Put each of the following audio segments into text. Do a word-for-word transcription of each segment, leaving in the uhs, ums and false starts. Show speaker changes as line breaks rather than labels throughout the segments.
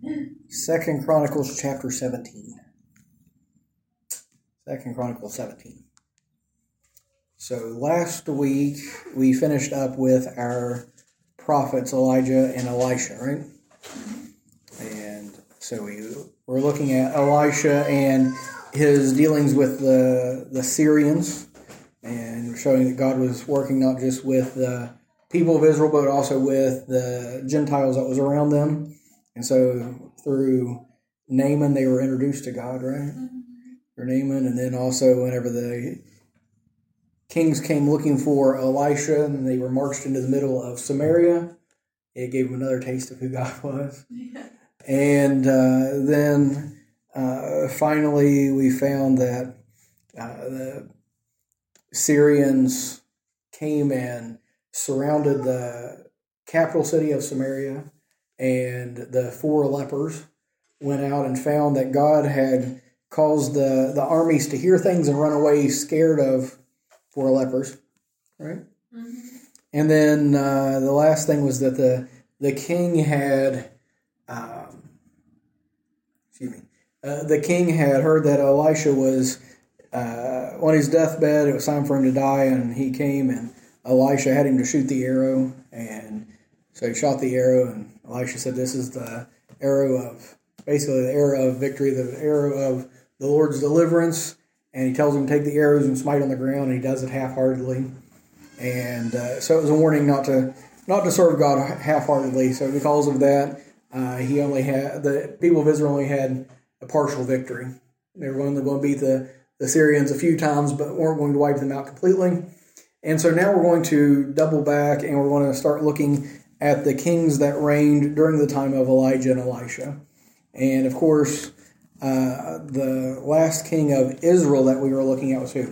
Second Chronicles chapter seventeen. Second Chronicles seventeen. So last week we finished up with our prophets Elijah and Elisha, right? And so we were looking at Elisha and his dealings with the the Syrians, and showing that God was working not just with the people of Israel, but also with the Gentiles that was around them. And so through Naaman, they were introduced to God, right? Mm-hmm. Through Naaman, and then also whenever the kings came looking for Elisha and they were marched into the middle of Samaria, it gave them another taste of who God was. Yeah. And uh, then uh, finally we found that uh, the Syrians came and surrounded the capital city of Samaria, and the four lepers went out and found that God had caused the, the armies to hear things and run away scared of four lepers, right? Mm-hmm. And then uh, the last thing was that the the king had, um, excuse me, uh, the king had heard that Elisha was uh, on his deathbed. It was time for him to die, and he came, and Elisha had him to shoot the arrow, and so he shot the arrow, and Elisha said, "This is the arrow of, basically the arrow of victory, the arrow of the Lord's deliverance." And he tells him to take the arrows and smite on the ground, and he does it half-heartedly. And uh, so it was a warning not to not to serve God half-heartedly. So because of that, uh, he only had the people of Israel only had a partial victory. They were only going to beat the, the Syrians a few times, but weren't going to wipe them out completely. And so now we're going to double back, and we're going to start looking at the kings that reigned during the time of Elijah and Elisha. And of course, uh, the last king of Israel that we were looking at was who?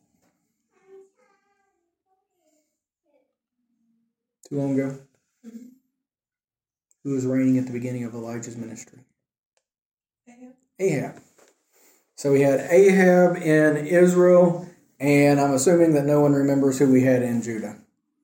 Too long ago? Mm-hmm. Who was reigning at the beginning of Elijah's ministry? Ahab. Ahab. So we had Ahab in Israel, and I'm assuming that no one remembers who we had in Judah.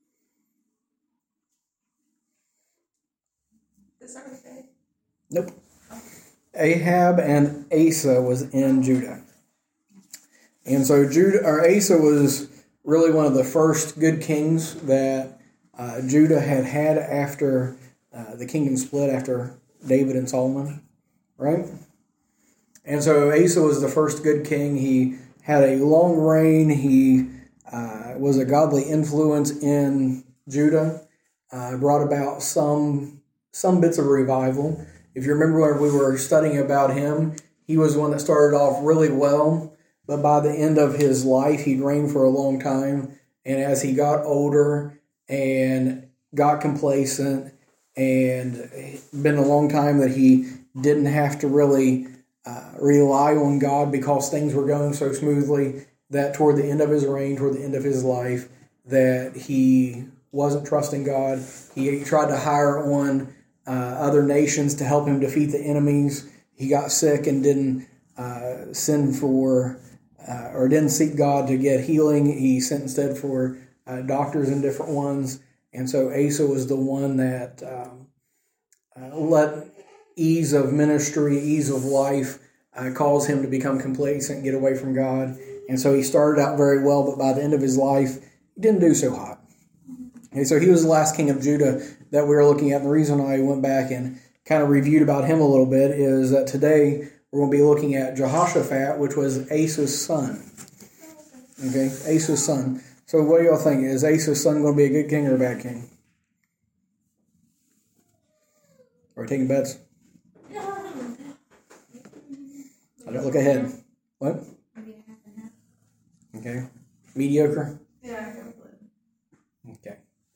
Is that okay?
Nope. Ahab and Asa was in Judah. And so Judah, or Asa was really one of the first good kings that uh, Judah had had after uh, the kingdom split after David and Solomon, right? And so Asa was the first good king. He had a long reign. He uh, was a godly influence in Judah, uh, brought about some some bits of revival. If you remember when we were studying about him, he was one that started off really well, but by the end of his life, he'd reigned for a long time. And as he got older and got complacent, and been a long time that he didn't have to really uh, rely on God because things were going so smoothly, that toward the end of his reign, toward the end of his life, that he wasn't trusting God. He tried to hire on Uh, other nations to help him defeat the enemies. He got sick and didn't uh, send for, uh, or didn't seek God to get healing. He sent instead for uh, doctors and different ones. And so Asa was the one that um, uh, let ease of ministry, ease of life, uh, cause him to become complacent, get away from God. And so he started out very well, but by the end of his life, he didn't do so hot. And so he was the last king of Judah that we were looking at. And the reason I went back and kind of reviewed about him a little bit is that today we're going to be looking at Jehoshaphat, which was Asa's son. Okay, Asa's son. So what do y'all think? Is Asa's son going to be a good king or a bad king? Are we taking bets? I don't look ahead. What? Okay. Mediocre?
Yeah.
Okay.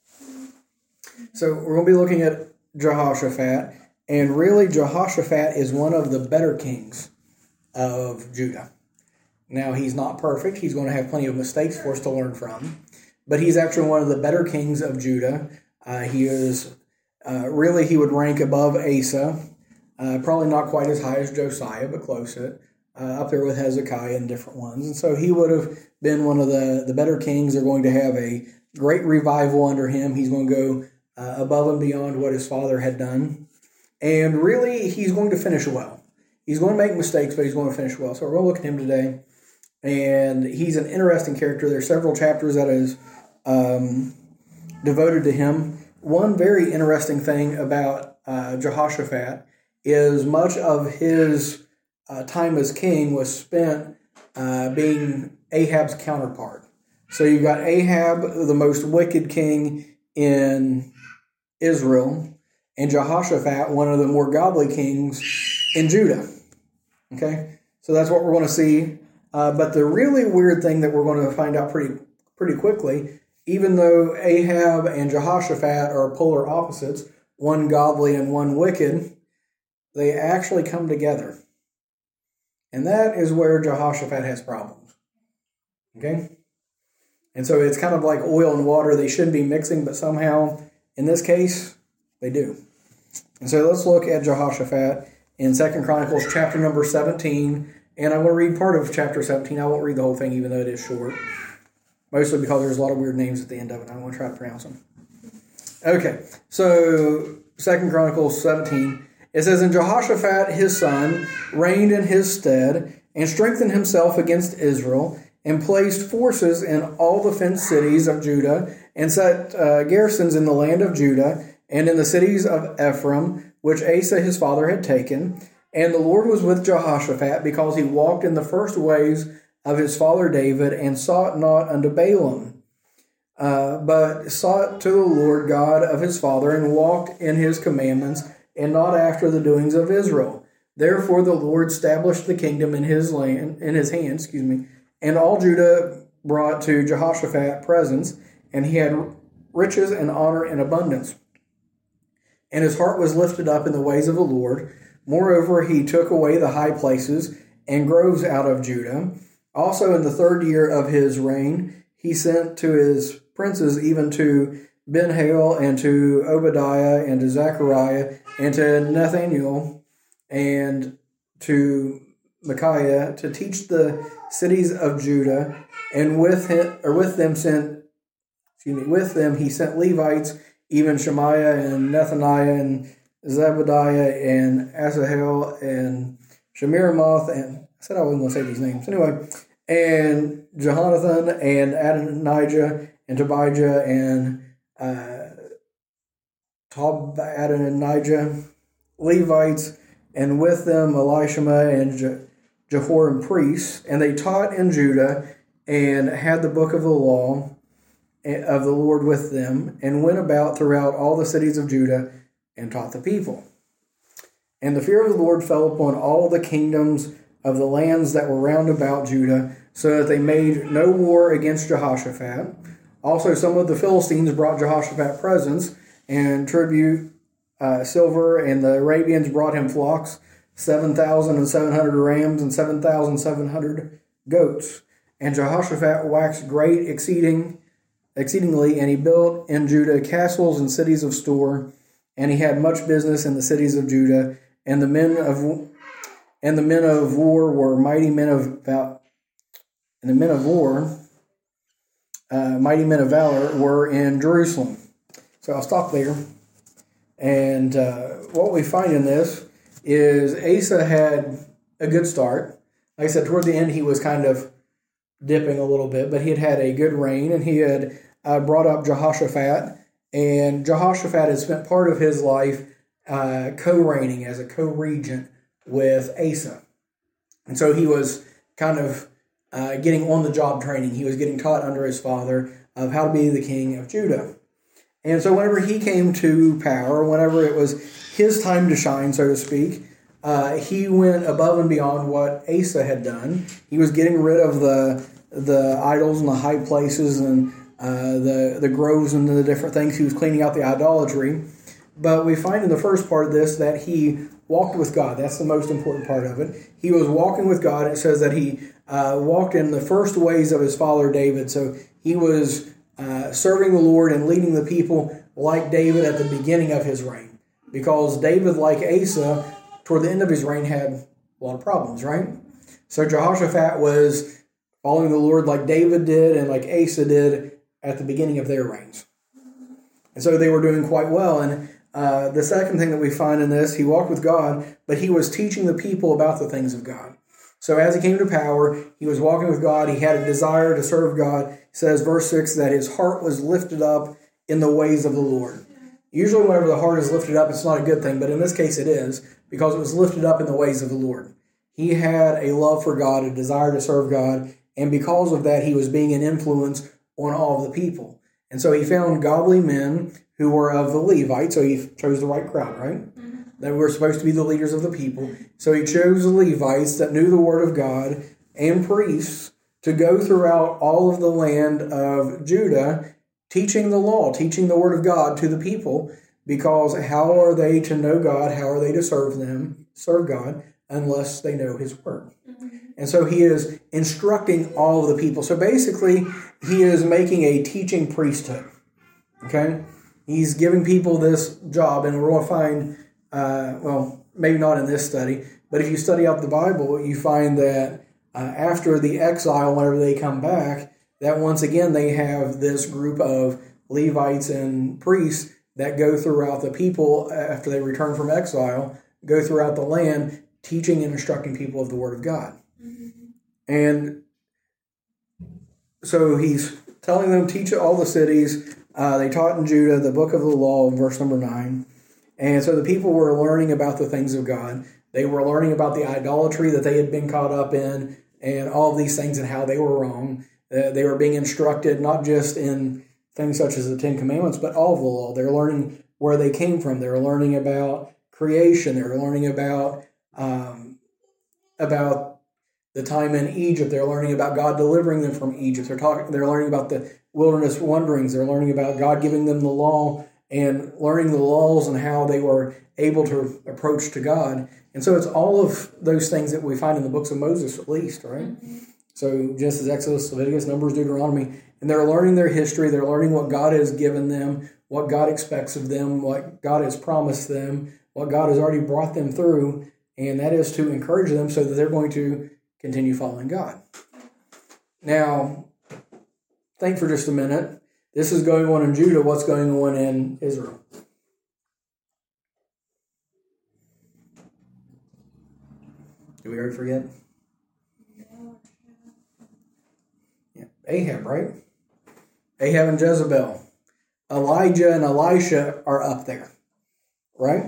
So we're going to be looking at Jehoshaphat, and really Jehoshaphat is one of the better kings of Judah. Now, he's not perfect. He's going to have plenty of mistakes for us to learn from, but he's actually one of the better kings of Judah. Uh, he is, uh, really, he would rank above Asa, uh, probably not quite as high as Josiah, but close it, uh, up there with Hezekiah and different ones. And so he would have been one of the, the better kings. They're going to have a great revival under him. He's going to go uh, above and beyond what his father had done. And really, he's going to finish well. He's going to make mistakes, but he's going to finish well. So we're going to look at him today. And he's an interesting character. There's several chapters that is um, devoted to him. One very interesting thing about uh, Jehoshaphat is much of his uh, time as king was spent uh, being Ahab's counterpart. So you've got Ahab, the most wicked king in Israel, and Jehoshaphat, one of the more godly kings in Judah. Okay, so that's what we're going to see. Uh, but the really weird thing that we're going to find out pretty pretty quickly, even though Ahab and Jehoshaphat are polar opposites, one godly and one wicked, they actually come together. And that is where Jehoshaphat has problems. Okay? And so it's kind of like oil and water. They shouldn't be mixing, but somehow, in this case, they do. And so let's look at Jehoshaphat in Second Chronicles chapter number seventeen. And I want to read part of chapter seventeen. I won't read the whole thing, even though it is short. Mostly because there's a lot of weird names at the end of it. I don't want to try to pronounce them. Okay, so Second Chronicles seventeen. It says, "And Jehoshaphat his son reigned in his stead, and strengthened himself against Israel, and placed forces in all the fenced cities of Judah, and set uh, garrisons in the land of Judah, and in the cities of Ephraim, which Asa his father had taken. And the Lord was with Jehoshaphat, because he walked in the first ways of his father David, and sought not unto Baalim, uh, but sought to the Lord God of his father, and walked in his commandments, and not after the doings of Israel. Therefore the Lord established the kingdom in his land, in his hand, excuse me, and all Judah brought to Jehoshaphat presents, and he had riches and honor and abundance. And his heart was lifted up in the ways of the Lord. Moreover, he took away the high places and groves out of Judah. Also in the third year of his reign, he sent to his princes, even to Ben-Hail, and to Obadiah, and to Zechariah, and to Nathaniel, and to Micaiah, to teach the cities of Judah. And with him, or with them sent, excuse me, with them he sent Levites, even Shemaiah and Nethaniah and Zebediah and Asahel and Shemiramoth, and I said I wasn't going to say these names. Anyway, and Jehonathan and Adonijah and Tobijah and uh, Tob Adonijah, Levites, and with them Elishama and Je- Jehoram priests. And they taught in Judah, and had the book of the law of the Lord with them, and went about throughout all the cities of Judah, and taught the people. And the fear of the Lord fell upon all the kingdoms of the lands that were round about Judah, so that they made no war against Jehoshaphat. Also some of the Philistines brought Jehoshaphat presents and tribute, uh, silver, and the Arabians brought him flocks, seven thousand seven hundred rams and seven thousand seven hundred goats. And Jehoshaphat waxed great exceeding, exceedingly, and he built in Judah castles and cities of store. And he had much business in the cities of Judah, and the men of and the men of war were mighty men of val- and the men of war, uh, mighty men of valor, were in Jerusalem. So I'll stop there. And uh, what we find in this is Asa had a good start. Like I said, toward the end he was kind of dipping a little bit, but he had had a good reign, and he had uh, brought up Jehoshaphat. And Jehoshaphat had spent part of his life uh, co-reigning as a co-regent with Asa. And so he was kind of uh, getting on-the-job training. He was getting taught under his father of how to be the king of Judah. And so whenever he came to power, whenever it was his time to shine, so to speak, uh, he went above and beyond what Asa had done. He was getting rid of the the idols and the high places and Uh, the, the groves and the different things. He was cleaning out the idolatry. But we find in the first part of this that he walked with God. That's the most important part of it. He was walking with God. It says that he uh, walked in the first ways of his father David. So he was uh, serving the Lord and leading the people like David at the beginning of his reign. Because David, like Asa, toward the end of his reign had a lot of problems, right? So Jehoshaphat was following the Lord like David did and like Asa did at the beginning of their reigns. And so they were doing quite well. And uh, the second thing that we find in this, he walked with God, but he was teaching the people about the things of God. So as he came to power, he was walking with God. He had a desire to serve God. It says, verse six, that his heart was lifted up in the ways of the Lord. Usually whenever the heart is lifted up, it's not a good thing, but in this case it is, because it was lifted up in the ways of the Lord. He had a love for God, a desire to serve God, and because of that, he was being an influence on all of the people. And so he found godly men who were of the Levites, so he chose the right crowd, right? Mm-hmm. That were supposed to be the leaders of the people. So he chose the Levites that knew the word of God and priests to go throughout all of the land of Judah, teaching the law, teaching the word of God to the people, because how are they to know God? How are they to serve them, serve God, unless they know his word? Mm-hmm. And so he is instructing all of the people. So basically, he is making a teaching priesthood. Okay? He's giving people this job, and we're going to find, uh, well, maybe not in this study, but if you study out the Bible, you find that uh, after the exile, whenever they come back, that once again they have this group of Levites and priests that go throughout the people after they return from exile, go throughout the land, teaching and instructing people of the Word of God. Mm-hmm. And so he's telling them, teach all the cities. Uh, they taught in Judah the book of the law in verse number nine. And so the people were learning about the things of God. They were learning about the idolatry that they had been caught up in and all of these things and how they were wrong. Uh, they were being instructed not just in things such as the Ten Commandments, but all of the law. They're learning where they came from. They're learning about creation. They're learning about um, about the time in Egypt. They're learning about God delivering them from Egypt. They're talking. They're learning about the wilderness wanderings. They're learning about God giving them the law and learning the laws and how they were able to approach to God. And so it's all of those things that we find in the books of Moses, at least, right? Mm-hmm. So Genesis, Exodus, Leviticus, Numbers, Deuteronomy. And they're learning their history. They're learning what God has given them, what God expects of them, what God has promised them, what God has already brought them through. And that is to encourage them so that they're going to continue following God. Now, think for just a minute. This is going on in Judah. What's going on in Israel? Did we already forget? Yeah, Ahab, right? Ahab and Jezebel. Elijah and Elisha are up there, right?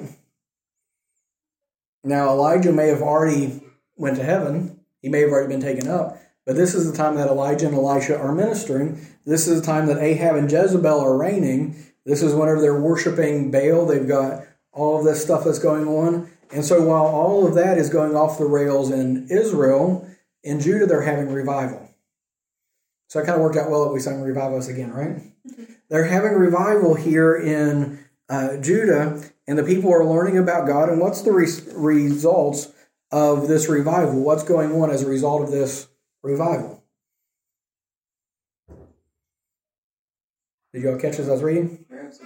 Now, Elijah may have already went to heaven. He may have already been taken up. But this is the time that Elijah and Elisha are ministering. This is the time that Ahab and Jezebel are reigning. This is whenever they're worshiping Baal. They've got all of this stuff that's going on. And so while all of that is going off the rails in Israel, in Judah they're having revival. So it kind of worked out well that we sang Revive Us again, right? Mm-hmm. They're having revival here in uh, Judah, and the people are learning about God. And what's the re- results of this revival? What's going on as a result of this revival? Did y'all catch as I was reading?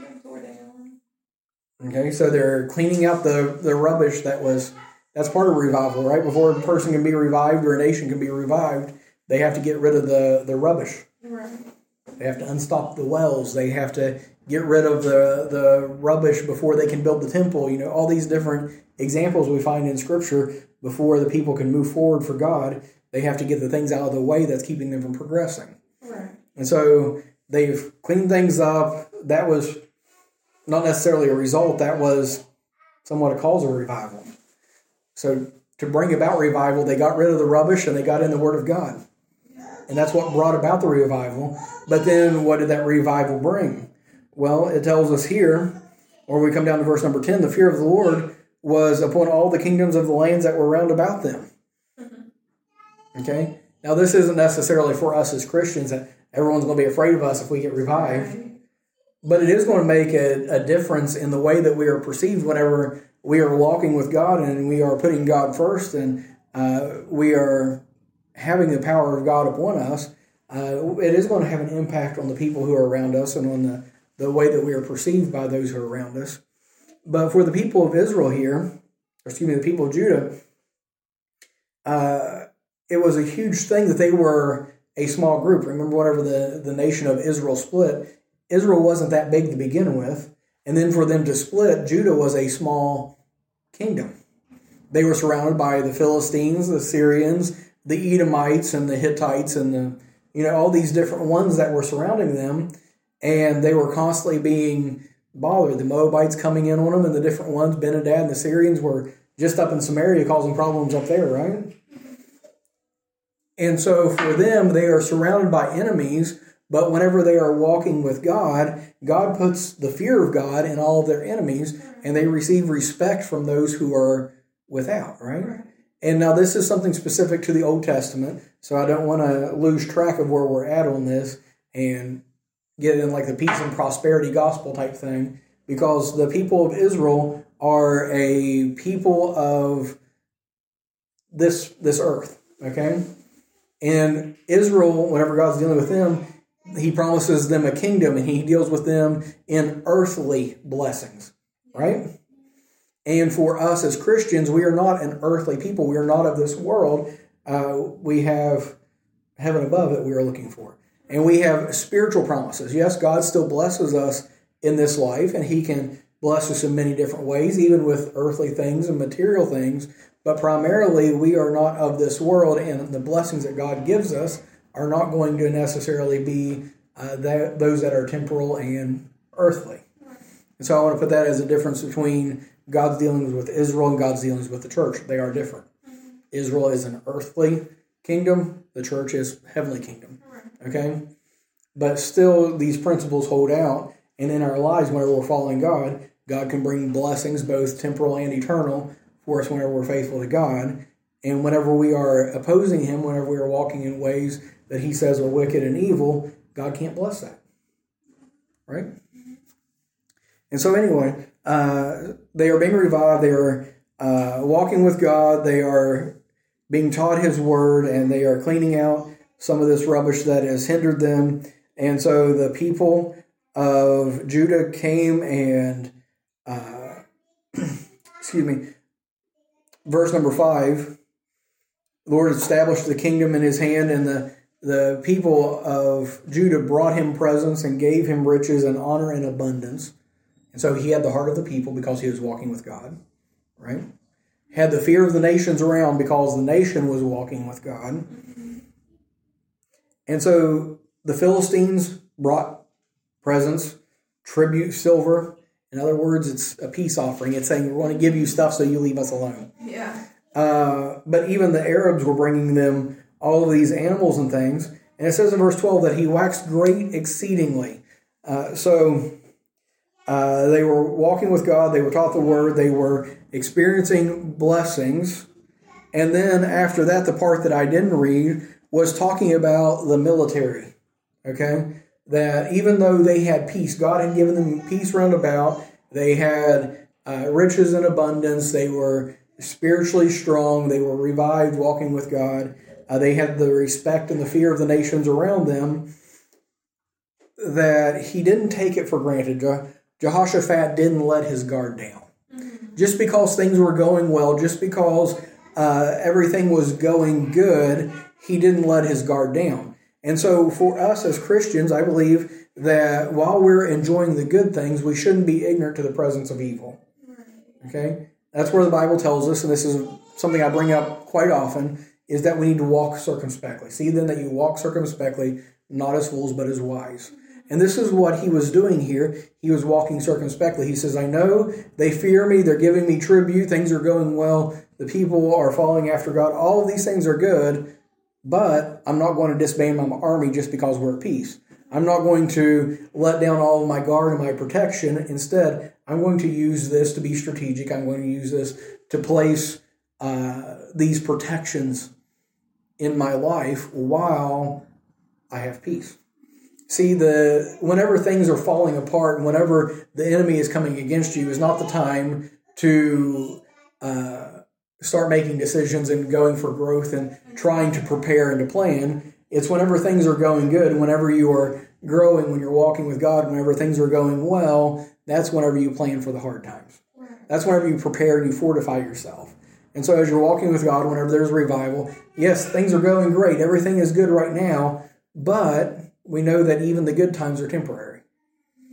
Okay, so they're cleaning out the, the rubbish that was, that's part of revival, right? Before a person can be revived or a nation can be revived, they have to get rid of the, the rubbish. Right. They have to unstop the wells. They have to get rid of the, the rubbish before they can build the temple. You know, all these different examples we find in Scripture. Before the people can move forward for God, they have to get the things out of the way that's keeping them from progressing. Right. And so they've cleaned things up. That was not necessarily a result. That was somewhat a cause of revival. So to bring about revival, they got rid of the rubbish and they got in the Word of God. And that's what brought about the revival. But then what did that revival bring? Well, it tells us here, or we come down to verse number ten, the fear of the Lord was upon all the kingdoms of the lands that were round about them. Mm-hmm. Okay? Now, this isn't necessarily for us as Christians that everyone's going to be afraid of us if we get revived. Right. But it is going to make a, a difference in the way that we are perceived whenever we are walking with God and we are putting God first and uh, we are having the power of God upon us. Uh, it is going to have an impact on the people who are around us and on the, the way that we are perceived by those who are around us. But for the people of Israel here, or excuse me, the people of Judah, uh, it was a huge thing that they were a small group. Remember, whenever the, the nation of Israel split, Israel wasn't that big to begin with. And then for them to split, Judah was a small kingdom. They were surrounded by the Philistines, the Syrians, the Edomites, and the Hittites, and the, you know, all these different ones that were surrounding them. And they were constantly being bothered. The Moabites coming in on them, and the different ones, Ben-Hadad and the Syrians were just up in Samaria causing problems up there, right? And so for them, they are surrounded by enemies, but whenever they are walking with God, God puts the fear of God in all of their enemies, and they receive respect from those who are without, right? And now this is something specific to the Old Testament, so I don't want to lose track of where we're at on this and get in like the peace and prosperity gospel type thing, because the people of Israel are a people of this this earth, okay? And Israel, whenever God's dealing with them, he promises them a kingdom, and he deals with them in earthly blessings, right? And for us as Christians, we are not an earthly people. We are not of this world. Uh, we have heaven above that we are looking for. And we have spiritual promises. Yes, God still blesses us in this life, and he can bless us in many different ways, even with earthly things and material things. But primarily, we are not of this world, and the blessings that God gives us are not going to necessarily be uh, that, those that are temporal and earthly. And so I want to put that as a difference between God's dealings with Israel and God's dealings with the church. They are different. Israel is an earthly kingdom. The church is heavenly kingdom. Okay? But still, these principles hold out. And in our lives, whenever we're following God, God can bring blessings, both temporal and eternal, for us whenever we're faithful to God. And whenever we are opposing him, whenever we are walking in ways that he says are wicked and evil, God can't bless that. Right? And so anyway, uh, they are being revived. They are uh, walking with God. They are being taught his word, and they are cleaning out some of this rubbish that has hindered them. And so the people of Judah came and, uh, excuse me, verse number five, the Lord established the kingdom in his hand, and the, the people of Judah brought him presents and gave him riches and honor and abundance. And so he had the heart of the people because he was walking with God, right? Had the fear of the nations around because the nation was walking with God. And so the Philistines brought presents, tribute, silver. In other words, it's a peace offering. It's saying, we're going to give you stuff so you leave us alone.
Yeah.
Uh, but even the Arabs were bringing them all of these animals and things. And it says in verse twelve that he waxed great exceedingly. Uh, so uh, they were walking with God. They were taught the word. They were experiencing blessings. And then after that, the part that I didn't read was talking about the military. Okay? That even though they had peace, God had given them peace round about. They had uh, riches in abundance. They were spiritually strong. They were revived, walking with God. Uh, they had the respect and the fear of the nations around them, that he didn't take it for granted. Je- Jehoshaphat didn't let his guard down. Mm-hmm. Just because things were going well, just because uh, everything was going good, he didn't let his guard down. And so for us as Christians, I believe that while we're enjoying the good things, we shouldn't be ignorant to the presence of evil. Okay? That's where the Bible tells us, and this is something I bring up quite often, is that we need to walk circumspectly. See then that you walk circumspectly, not as fools, but as wise. And this is what he was doing here. He was walking circumspectly. He says, I know they fear me. They're giving me tribute. Things are going well. The people are following after God. All of these things are good, but I'm not going to disband my army just because we're at peace. I'm not going to let down all of my guard and my protection. Instead, I'm going to use this to be strategic. I'm going to use this to place uh, these protections in my life while I have peace. See, the whenever things are falling apart and whenever the enemy is coming against you is not the time to uh, start making decisions and going for growth and trying to prepare and to plan. It's whenever things are going good, whenever you are growing, when you're walking with God, whenever things are going well, that's whenever you plan for the hard times. That's whenever you prepare and you fortify yourself. And so as you're walking with God, whenever there's revival, yes, things are going great. Everything is good right now, but we know that even the good times are temporary.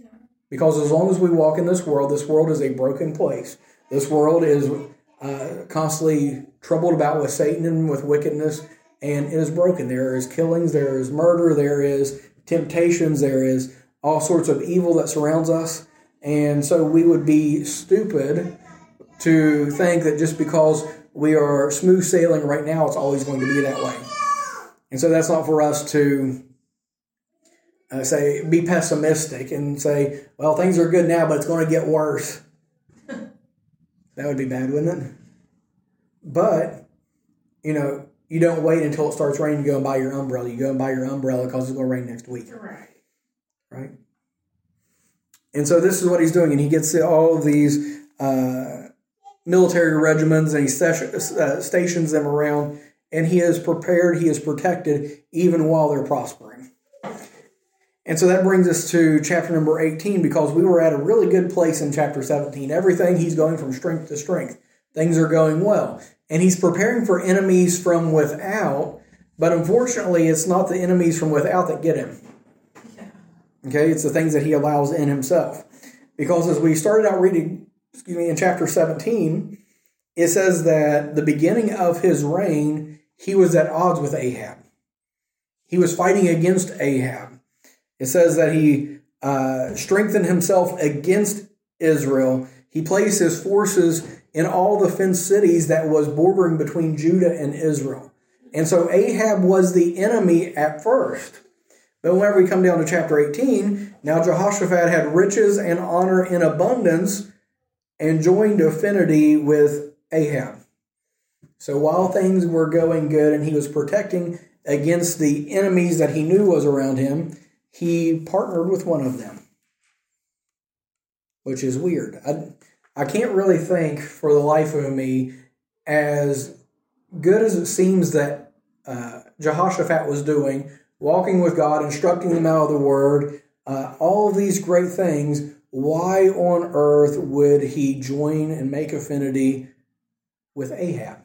Because as long as we walk in this world, this world is a broken place. This world is uh, constantly troubled about with Satan and with wickedness, and it is broken. There is killings, there is murder, there is temptations, there is all sorts of evil that surrounds us. And so we would be stupid to think that just because we are smooth sailing right now, it's always going to be that way. And so that's not for us to uh, say, be pessimistic and say, well, things are good now, but it's going to get worse. That would be bad, wouldn't it? But, you know, you don't wait until it starts raining to go and buy your umbrella. You go and buy your umbrella because it's going to rain next week.
Right.
Right? And so this is what he's doing. And he gets all of these uh, military regiments and he uh, stations them around. And he is prepared, he is protected, even while they're prospering. And so that brings us to chapter number eighteen, because we were at a really good place in chapter seventeen. Everything, he's going from strength to strength. Things are going well. And he's preparing for enemies from without, but unfortunately, it's not the enemies from without that get him.
Yeah.
Okay, it's the things that he allows in himself. Because as we started out reading, excuse me, in chapter seventeen, it says that the beginning of his reign, he was at odds with Ahab. He was fighting against Ahab. It says that he uh, strengthened himself against Israel. He placed his forces in all the fenced cities that was bordering between Judah and Israel. And so Ahab was the enemy at first. But whenever we come down to chapter eighteen, now Jehoshaphat had riches and honor in abundance and joined affinity with Ahab. So while things were going good and he was protecting against the enemies that he knew was around him, he partnered with one of them, which is weird. I, I can't really think for the life of me, as good as it seems that uh, Jehoshaphat was doing, walking with God, instructing them out of the Word, uh, all of these great things, why on earth would he join and make affinity with Ahab?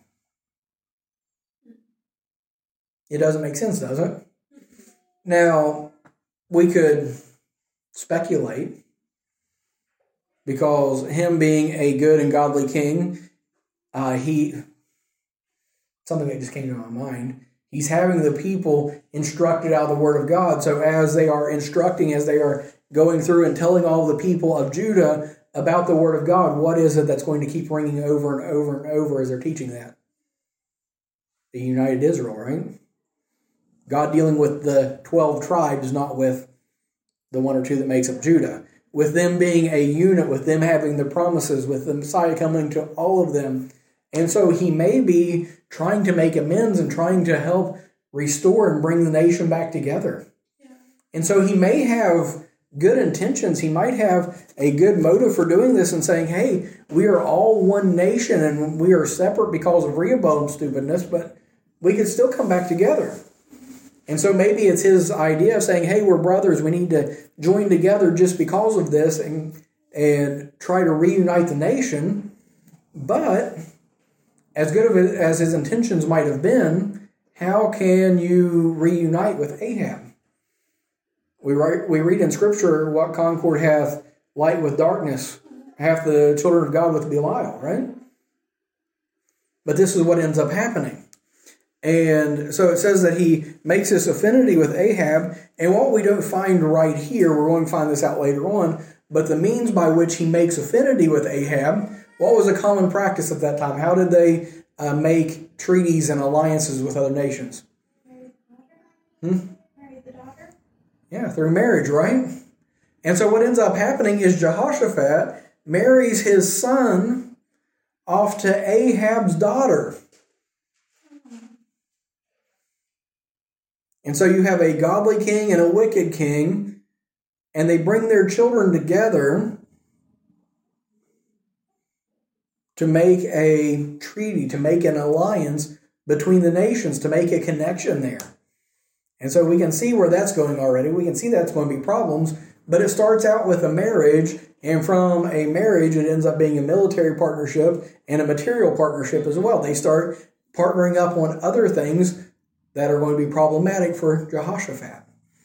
It doesn't make sense, does it? Now, we could speculate, because him being a good and godly king, uh, he, something that just came to my mind, he's having the people instructed out of the Word of God. So as they are instructing, as they are going through and telling all the people of Judah about the Word of God, what is it that's going to keep ringing over and over and over as they're teaching that? The united Israel, right? God dealing with the twelve tribes, not with the one or two that makes up Judah. With them being a unit, with them having the promises, with the Messiah coming to all of them. And so he may be trying to make amends and trying to help restore and bring the nation back together. Yeah. And so he may have good intentions. He might have a good motive for doing this and saying, hey, we are all one nation and we are separate because of Rehoboam's stupidness, but we can still come back together. And so maybe it's his idea of saying, hey, we're brothers. We need to join together just because of this and, and try to reunite the nation. But as good of it as his intentions might have been, how can you reunite with Ahab? We write, we read in Scripture, what concord hath light with darkness, hath the children of God with Belial, right? But this is what ends up happening. And so it says that he makes this affinity with Ahab, and what we don't find right here, we're going to find this out later on, but the means by which he makes affinity with Ahab, what was a common practice at that time? How did they uh, make treaties and alliances with other nations?
Marry the daughter.
Hmm?
Marry the daughter.
Yeah, through marriage, right? And so what ends up happening is Jehoshaphat marries his son off to Ahab's daughter. And so you have a godly king and a wicked king, and they bring their children together to make a treaty, to make an alliance between the nations, to make a connection there. And so we can see where that's going already. We can see that's going to be problems, but it starts out with a marriage, and from a marriage it ends up being a military partnership and a material partnership as well. They start partnering up on other things that are going to be problematic for Jehoshaphat.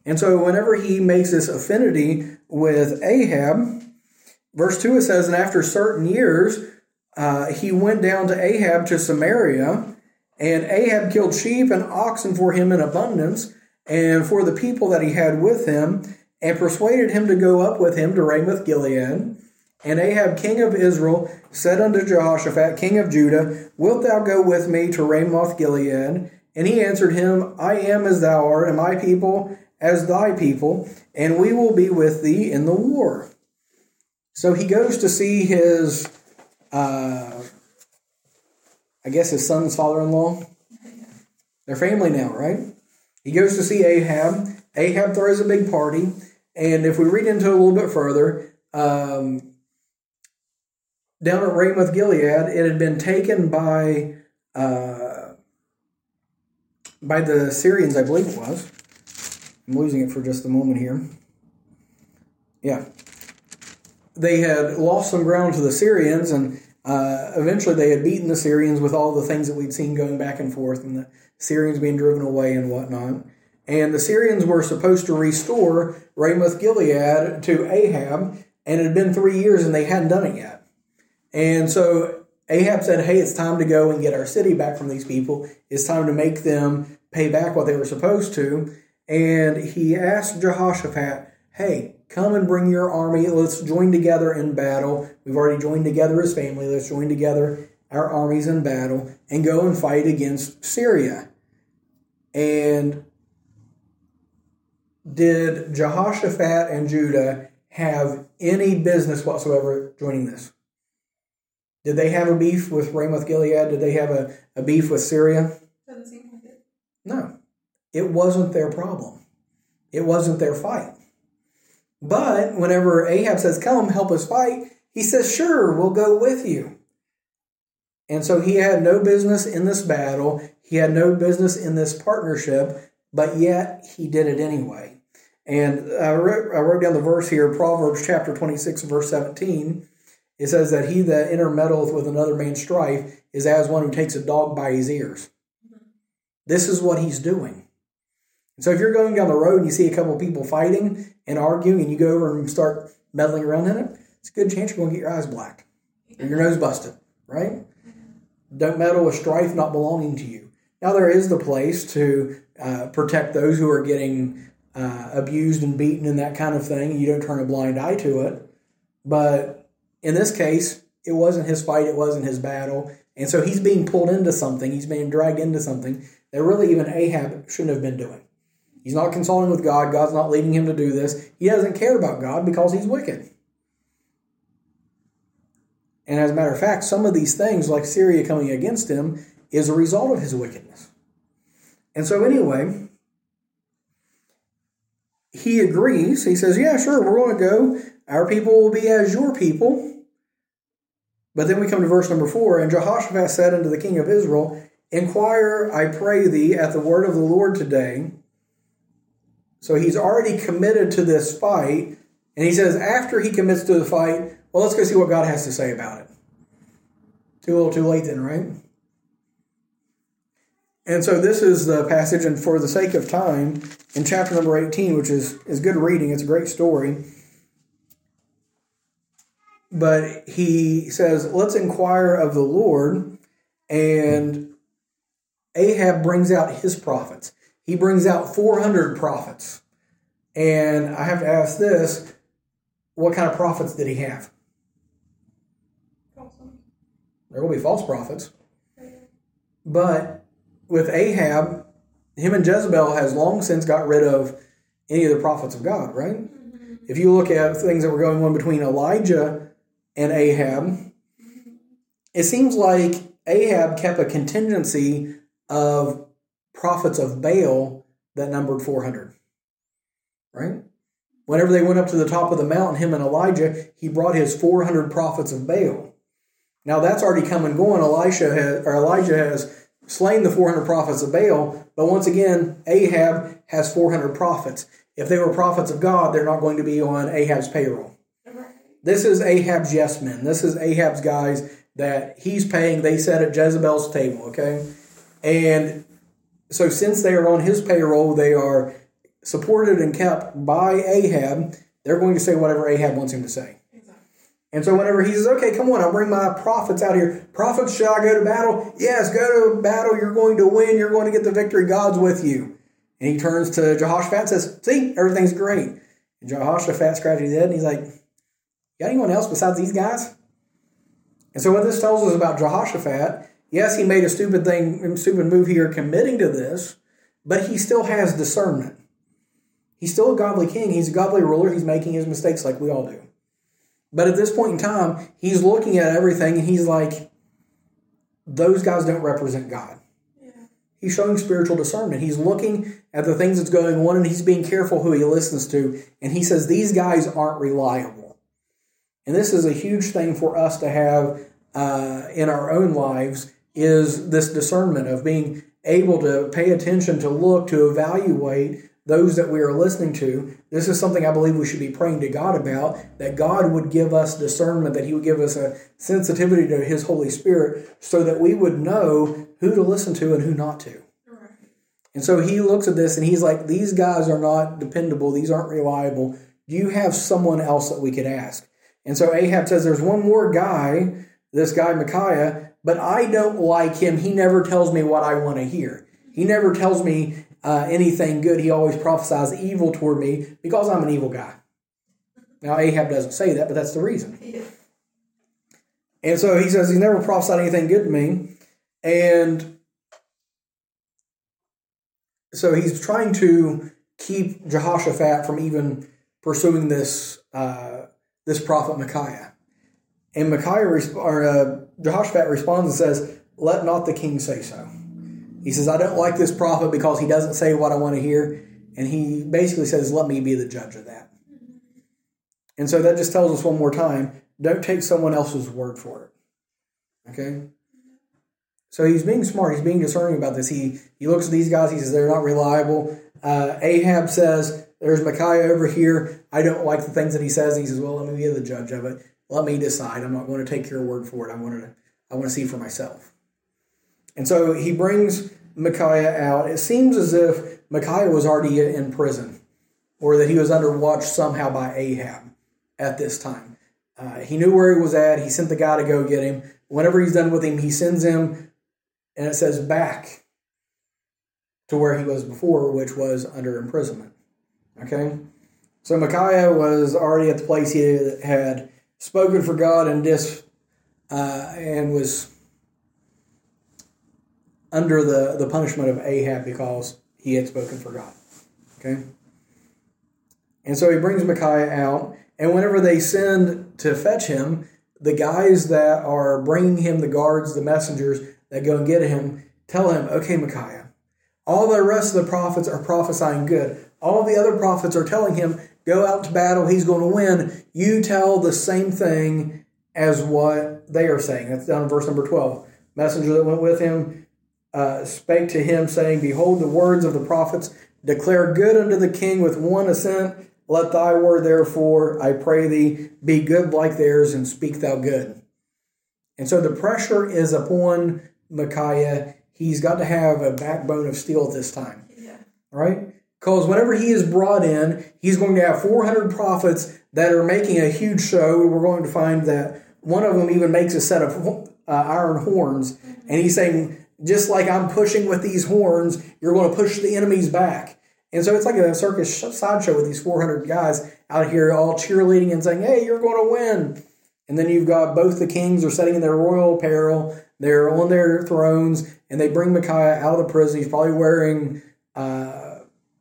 And so whenever he makes this affinity with Ahab, verse two, it says, and after certain years, uh, he went down to Ahab to Samaria, and Ahab killed sheep and oxen for him in abundance, and for the people that he had with him, and persuaded him to go up with him to Ramoth Gilead. And Ahab, king of Israel, said unto Jehoshaphat, king of Judah, wilt thou go with me to Ramoth Gilead? And he answered him, I am as thou art, and my people as thy people, and we will be with thee in the war. So he goes to see his, uh, I guess his son's father-in-law. They're family now, right? He goes to see Ahab. Ahab throws a big party. And if we read into it a little bit further, um, down at Ramoth Gilead, it had been taken by uh, by the Syrians, I believe it was. I'm losing it for just a moment here. Yeah. They had lost some ground to the Syrians, and uh, eventually they had beaten the Syrians with all the things that we'd seen going back and forth, and the Syrians being driven away and whatnot. And the Syrians were supposed to restore Ramoth Gilead to Ahab, and it had been three years and they hadn't done it yet. And so Ahab said, hey, it's time to go and get our city back from these people. It's time to make them pay back what they were supposed to. And he asked Jehoshaphat, hey, come and bring your army. Let's join together in battle. We've already joined together as family. Let's join together our armies in battle and go and fight against Syria. And did Jehoshaphat and Judah have any business whatsoever joining this? Did they have a beef with Ramoth Gilead? Did they have a, a beef with Syria?
Doesn't seem like it.
No. It wasn't their problem. It wasn't their fight. But whenever Ahab says, come, help us fight, he says, sure, we'll go with you. And so he had no business in this battle. He had no business in this partnership, but yet he did it anyway. And I wrote, I wrote down the verse here, Proverbs chapter twenty-six, verse seventeen. It says that he that intermeddleth with another man's strife is as one who takes a dog by his ears. Mm-hmm. This is what he's doing. And so if you're going down the road and you see a couple of people fighting and arguing and you go over and start meddling around in it, it's a good chance you're going to get your eyes blacked or your nose busted, right? Mm-hmm. Don't meddle with strife not belonging to you. Now there is the place to uh, protect those who are getting uh, abused and beaten and that kind of thing. You don't turn a blind eye to it. But in this case, it wasn't his fight, it wasn't his battle. And so he's being pulled into something, he's being dragged into something that really even Ahab shouldn't have been doing. He's not consulting with God, God's not leading him to do this. He doesn't care about God because he's wicked. And as a matter of fact, some of these things, like Syria coming against him, is a result of his wickedness. And so anyway, he agrees. He says, yeah, sure, we're going to go. Our people will be as your people. But then we come to verse number four. And Jehoshaphat said unto the king of Israel, inquire, I pray thee, at the word of the Lord today. So he's already committed to this fight. And he says, after he commits to the fight, well, let's go see what God has to say about it. Too little too late then, right? And so this is the passage, and for the sake of time, in chapter number eighteen, which is, is good reading, it's a great story. But he says, let's inquire of the Lord, and Ahab brings out his prophets. He brings out four hundred prophets. And I have to ask this, what kind of prophets did he have?
False ones.
There will be false prophets. But with Ahab, him and Jezebel has long since got rid of any of the prophets of God, right? Mm-hmm. If you look at things that were going on between Elijah and Ahab, mm-hmm. it seems like Ahab kept a contingency of prophets of Baal that numbered four hundred, right? Whenever they went up to the top of the mountain, him and Elijah, he brought his four hundred prophets of Baal. Now that's already come and going. Elisha has, or Elijah has slain the four hundred prophets of Baal, but once again, Ahab has four hundred prophets. If they were prophets of God, they're not going to be on Ahab's payroll. Right. This is Ahab's yes men. This is Ahab's guys that he's paying. They sat at Jezebel's table, okay? And so since they are on his payroll, they are supported and kept by Ahab, they're going to say whatever Ahab wants him to say.
Exactly.
And so whenever he says, okay, come on, I'll bring my prophets out here. Prophets, shall I go to battle? Yes, go to battle. You're going to win. You're going to get the victory. God's with you. And he turns to Jehoshaphat and says, see, everything's great. And Jehoshaphat scratches his head and he's like, you got anyone else besides these guys? And so what this tells us about Jehoshaphat, yes, he made a stupid thing, stupid move here committing to this, but he still has discernment. He's still a godly king. He's a godly ruler. He's making his mistakes like we all do. But at this point in time, he's looking at everything and he's like, those guys don't represent God.
Yeah.
He's showing spiritual discernment. He's looking at the things that's going on and he's being careful who he listens to. And he says, these guys aren't reliable. And this is a huge thing for us to have uh, in our own lives, is this discernment of being able to pay attention, to look, to evaluate those that we are listening to. This is something I believe we should be praying to God about, that God would give us discernment, that he would give us a sensitivity to his Holy Spirit so that we would know who to listen to and who not to.
Right.
And so he looks at this and he's like, these guys are not dependable. These aren't reliable. Do you have someone else that we could ask? And so Ahab says, there's one more guy, this guy Micaiah, but I don't like him. He never tells me what I want to hear. He never tells me uh, anything good. He always prophesies evil toward me because I'm an evil guy. Now, Ahab doesn't say that, but that's the reason.
Yeah.
And so he says, he never prophesied anything good to me. And so he's trying to keep Jehoshaphat from even pursuing this uh, this prophet Micaiah. And Micaiah, or uh, Jehoshaphat responds and says, let not the king say so. He says, I don't like this prophet because he doesn't say what I want to hear. And he basically says, let me be the judge of that. And so that just tells us one more time, don't take someone else's word for it. Okay? So he's being smart. He's being discerning about this. He he looks at these guys. He says, they're not reliable. Uh, Ahab says, there's Micaiah over here. I don't like the things that he says. And he says, well, let me be the judge of it. Let me decide. I'm not going to take your word for it. I want to, I want to see for myself. And so he brings Micaiah out. It seems as if Micaiah was already in prison, or that he was under watch somehow by Ahab at this time. Uh, he knew where he was at. He sent the guy to go get him. Whenever he's done with him, he sends him, and it says back to where he was before, which was under imprisonment. Okay? So Micaiah was already at the place he had spoken for God and dis, uh, and was under the, the punishment of Ahab because he had spoken for God. Okay? And so he brings Micaiah out, and whenever they send to fetch him, the guys that are bringing him, the guards, the messengers that go and get him, tell him, okay, Micaiah, all the rest of the prophets are prophesying good. All the other prophets are telling him, go out to battle, he's going to win. You tell the same thing as what they are saying. That's down in verse number twelve. Messenger that went with him uh, spake to him, saying, behold, the words of the prophets declare good unto the king with one assent. Let thy word, therefore, I pray thee, be good like theirs, and speak thou good. And so the pressure is upon Micaiah. He's got to have a backbone of steel at this time.
Yeah.
Right? Because whenever he is brought in, he's going to have four hundred prophets that are making a huge show. We're going to find that one of them even makes a set of uh, iron horns. And he's saying, just like I'm pushing with these horns, you're going to push the enemies back. And so it's like a circus sideshow with these four hundred guys out here all cheerleading and saying, hey, you're going to win. And then you've got both the kings are sitting in their royal apparel. They're on their thrones. And they bring Micaiah out of the prison. He's probably wearing uh,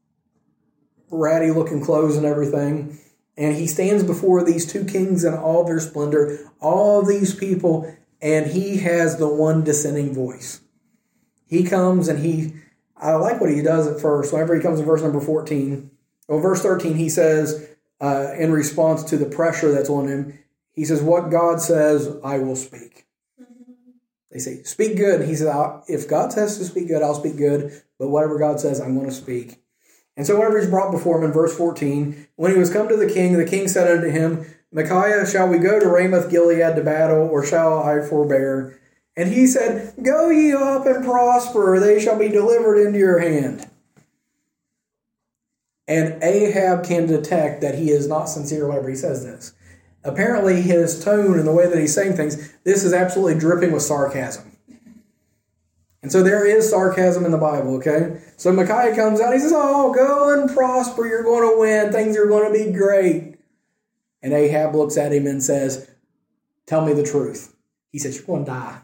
ratty-looking clothes and everything. And he stands before these two kings in all their splendor, all of these people, and he has the one dissenting voice. He comes and he... I like what he does at first. Whenever he comes in verse number fourteen, well, verse thirteen, he says, uh, in response to the pressure that's on him, he says, what God says, I will speak. Mm-hmm. They say, speak good. He says, if God says to speak good, I'll speak good. But whatever God says, I'm going to speak. And so whenever he's brought before him in verse fourteen, when he was come to the king, the king said unto him, Micaiah, shall we go to Ramoth Gilead to battle, or shall I forbear? And he said, go ye up and prosper, they shall be delivered into your hand. And Ahab can detect that he is not sincere whenever he says this. Apparently, his tone and the way that he's saying things, this is absolutely dripping with sarcasm. And so there is sarcasm in the Bible, okay? So Micaiah comes out, he says, oh, go and prosper, you're going to win, things are going to be great. And Ahab looks at him and says, tell me the truth. He says, you're going to die.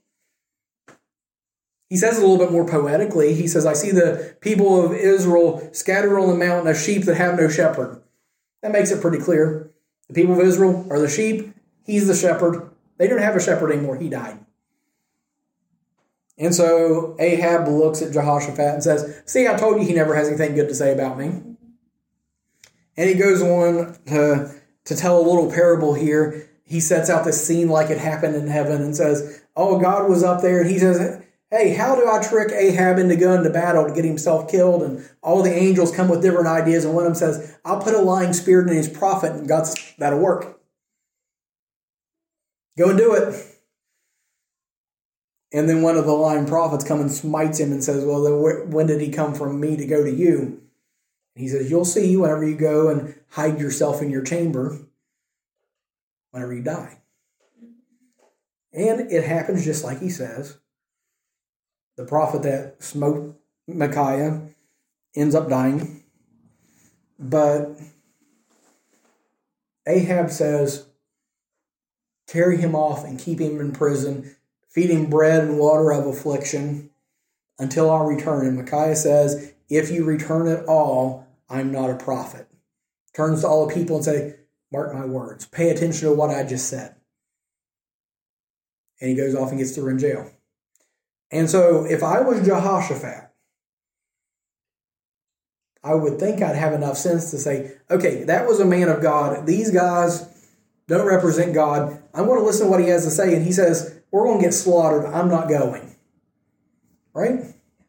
He says it a little bit more poetically. He says, I see the people of Israel scattered on the mountain as sheep that have no shepherd. That makes it pretty clear. The people of Israel are the sheep. He's the shepherd. They don't have a shepherd anymore. He died. And so Ahab looks at Jehoshaphat and says, see, I told you he never has anything good to say about me. And he goes on to, to tell a little parable here. He sets out this scene like it happened in heaven and says, oh, God was up there. And he says, hey, how do I trick Ahab into going to battle to get himself killed? And all the angels come with different ideas. And one of them says, I'll put a lying spirit in his prophet and God's, that'll work. Go and do it. And then one of the lying prophets comes and smites him and says, well, then when did he come from me to go to you? And he says, you'll see whenever you go and hide yourself in your chamber, whenever you die. And it happens just like he says. The prophet that smote Micaiah ends up dying. But Ahab says, carry him off and keep him in prison, feed him bread and water of affliction until I return. And Micaiah says, if you return at all, I'm not a prophet. Turns to all the people and say, mark my words. Pay attention to what I just said. And he goes off and gets thrown in jail. And so if I was Jehoshaphat, I would think I'd have enough sense to say, okay, that was a man of God. These guys don't represent God. I'm going to listen to what he has to say. And he says, we're going to get slaughtered. I'm not going. Right?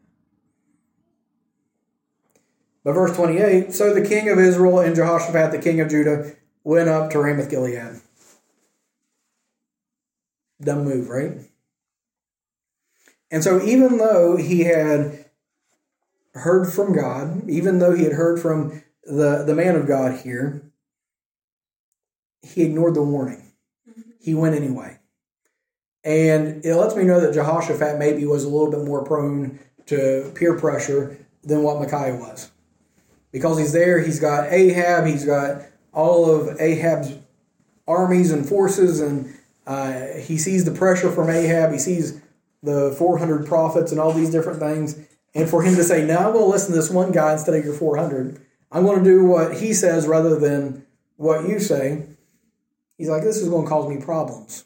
But verse twenty-eight, so the king of Israel and Jehoshaphat, the king of Judah, went up to Ramoth Gilead. Dumb move, right? And so even though he had heard from God, even though he had heard from the, the man of God here, he ignored the warning. He went anyway. And it lets me know that Jehoshaphat maybe was a little bit more prone to peer pressure than what Micaiah was. Because he's there, he's got Ahab, he's got all of Ahab's armies and forces, and uh, he sees the pressure from Ahab, he sees the four hundred prophets and all these different things. And for him to say, no, I'm going to listen to this one guy instead of your four hundred. I'm going to do what he says rather than what you say. He's like, this is going to cause me problems.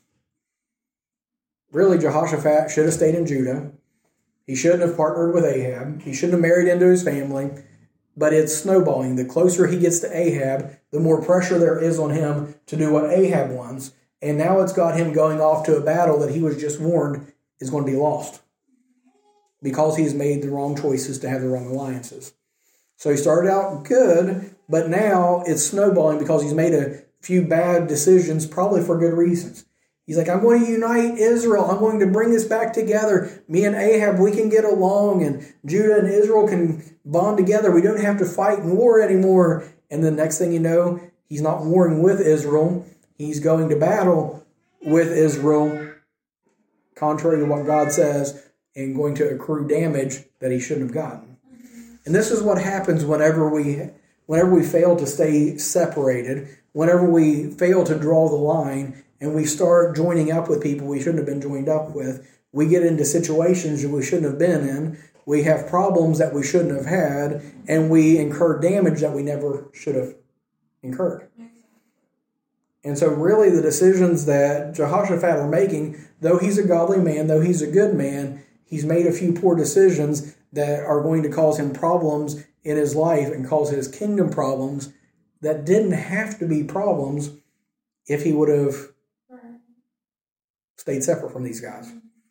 Really, Jehoshaphat should have stayed in Judah. He shouldn't have partnered with Ahab. He shouldn't have married into his family. But it's snowballing. The closer he gets to Ahab, the more pressure there is on him to do what Ahab wants. And now it's got him going off to a battle that he was just warned is going to be lost. Because he's made the wrong choices to have the wrong alliances. So he started out good, but now it's snowballing because he's made a few bad decisions, probably for good reasons. He's like, I'm going to unite Israel. I'm going to bring this back together. Me and Ahab, we can get along, and Judah and Israel can bond together. We don't have to fight in war anymore. And the next thing you know, he's not warring with Israel. He's going to battle with Israel, contrary to what God says, and going to accrue damage that he shouldn't have gotten. And this is what happens whenever we, whenever we fail to stay separated, whenever we fail to draw the line, and we start joining up with people we shouldn't have been joined up with. We get into situations that we shouldn't have been in. We have problems that we shouldn't have had, and we incur damage that we never should have incurred. And so really the decisions that Jehoshaphat are making, though he's a godly man, though he's a good man, he's made a few poor decisions that are going to cause him problems in his life and cause his kingdom problems that didn't have to be problems if he would have stayed separate from these guys.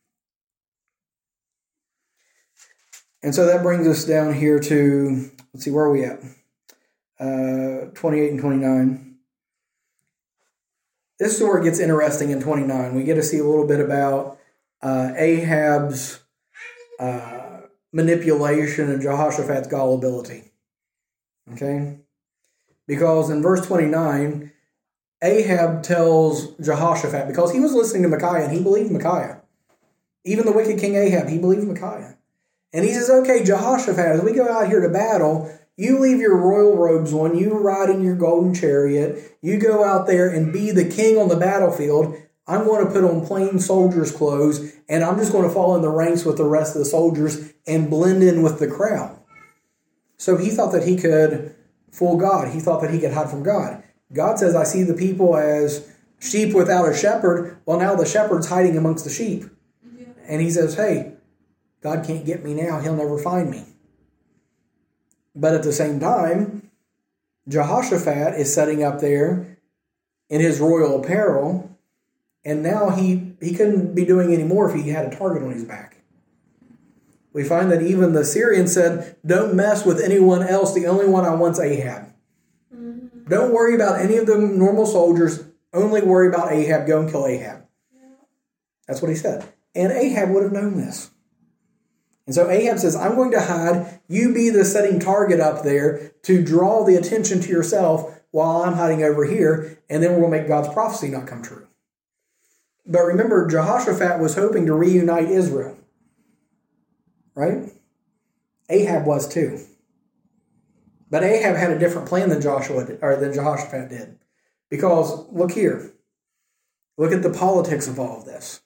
And so that brings us down here to, let's see, where are we at? Uh, twenty-eight and twenty-nine. This is where it gets interesting in twenty-nine. We get to see a little bit about uh, Ahab's uh, manipulation and Jehoshaphat's gullibility. Okay? Because in verse twenty-nine, Ahab tells Jehoshaphat, because he was listening to Micaiah and he believed Micaiah. Even the wicked King Ahab, he believed Micaiah. And he says, okay, Jehoshaphat, as we go out here to battle, you leave your royal robes on, you ride in your golden chariot, you go out there and be the king on the battlefield. I'm going to put on plain soldier's clothes, and I'm just going to fall in the ranks with the rest of the soldiers and blend in with the crowd. So he thought that he could fool God. He thought that he could hide from God. God says, I see the people as sheep without a shepherd. Well, now the shepherd's hiding amongst the sheep. Yeah. And he says, hey, God can't get me now. He'll never find me. But at the same time, Jehoshaphat is sitting up there in his royal apparel, and now he, he couldn't be doing any more if he had a target on his back. We find that even the Syrians said, don't mess with anyone else. The only one I want's Ahab. Mm-hmm. Don't worry about any of the normal soldiers. Only worry about Ahab. Go and kill Ahab. Yeah. That's what he said. And Ahab would have known this. And so Ahab says, I'm going to hide. You be the setting target up there to draw the attention to yourself while I'm hiding over here. And then we'll make God's prophecy not come true. But remember, Jehoshaphat was hoping to reunite Israel. Right? Ahab was too. But Ahab had a different plan than Joshua did, or than Jehoshaphat did. Because look here. Look at the politics of all of this.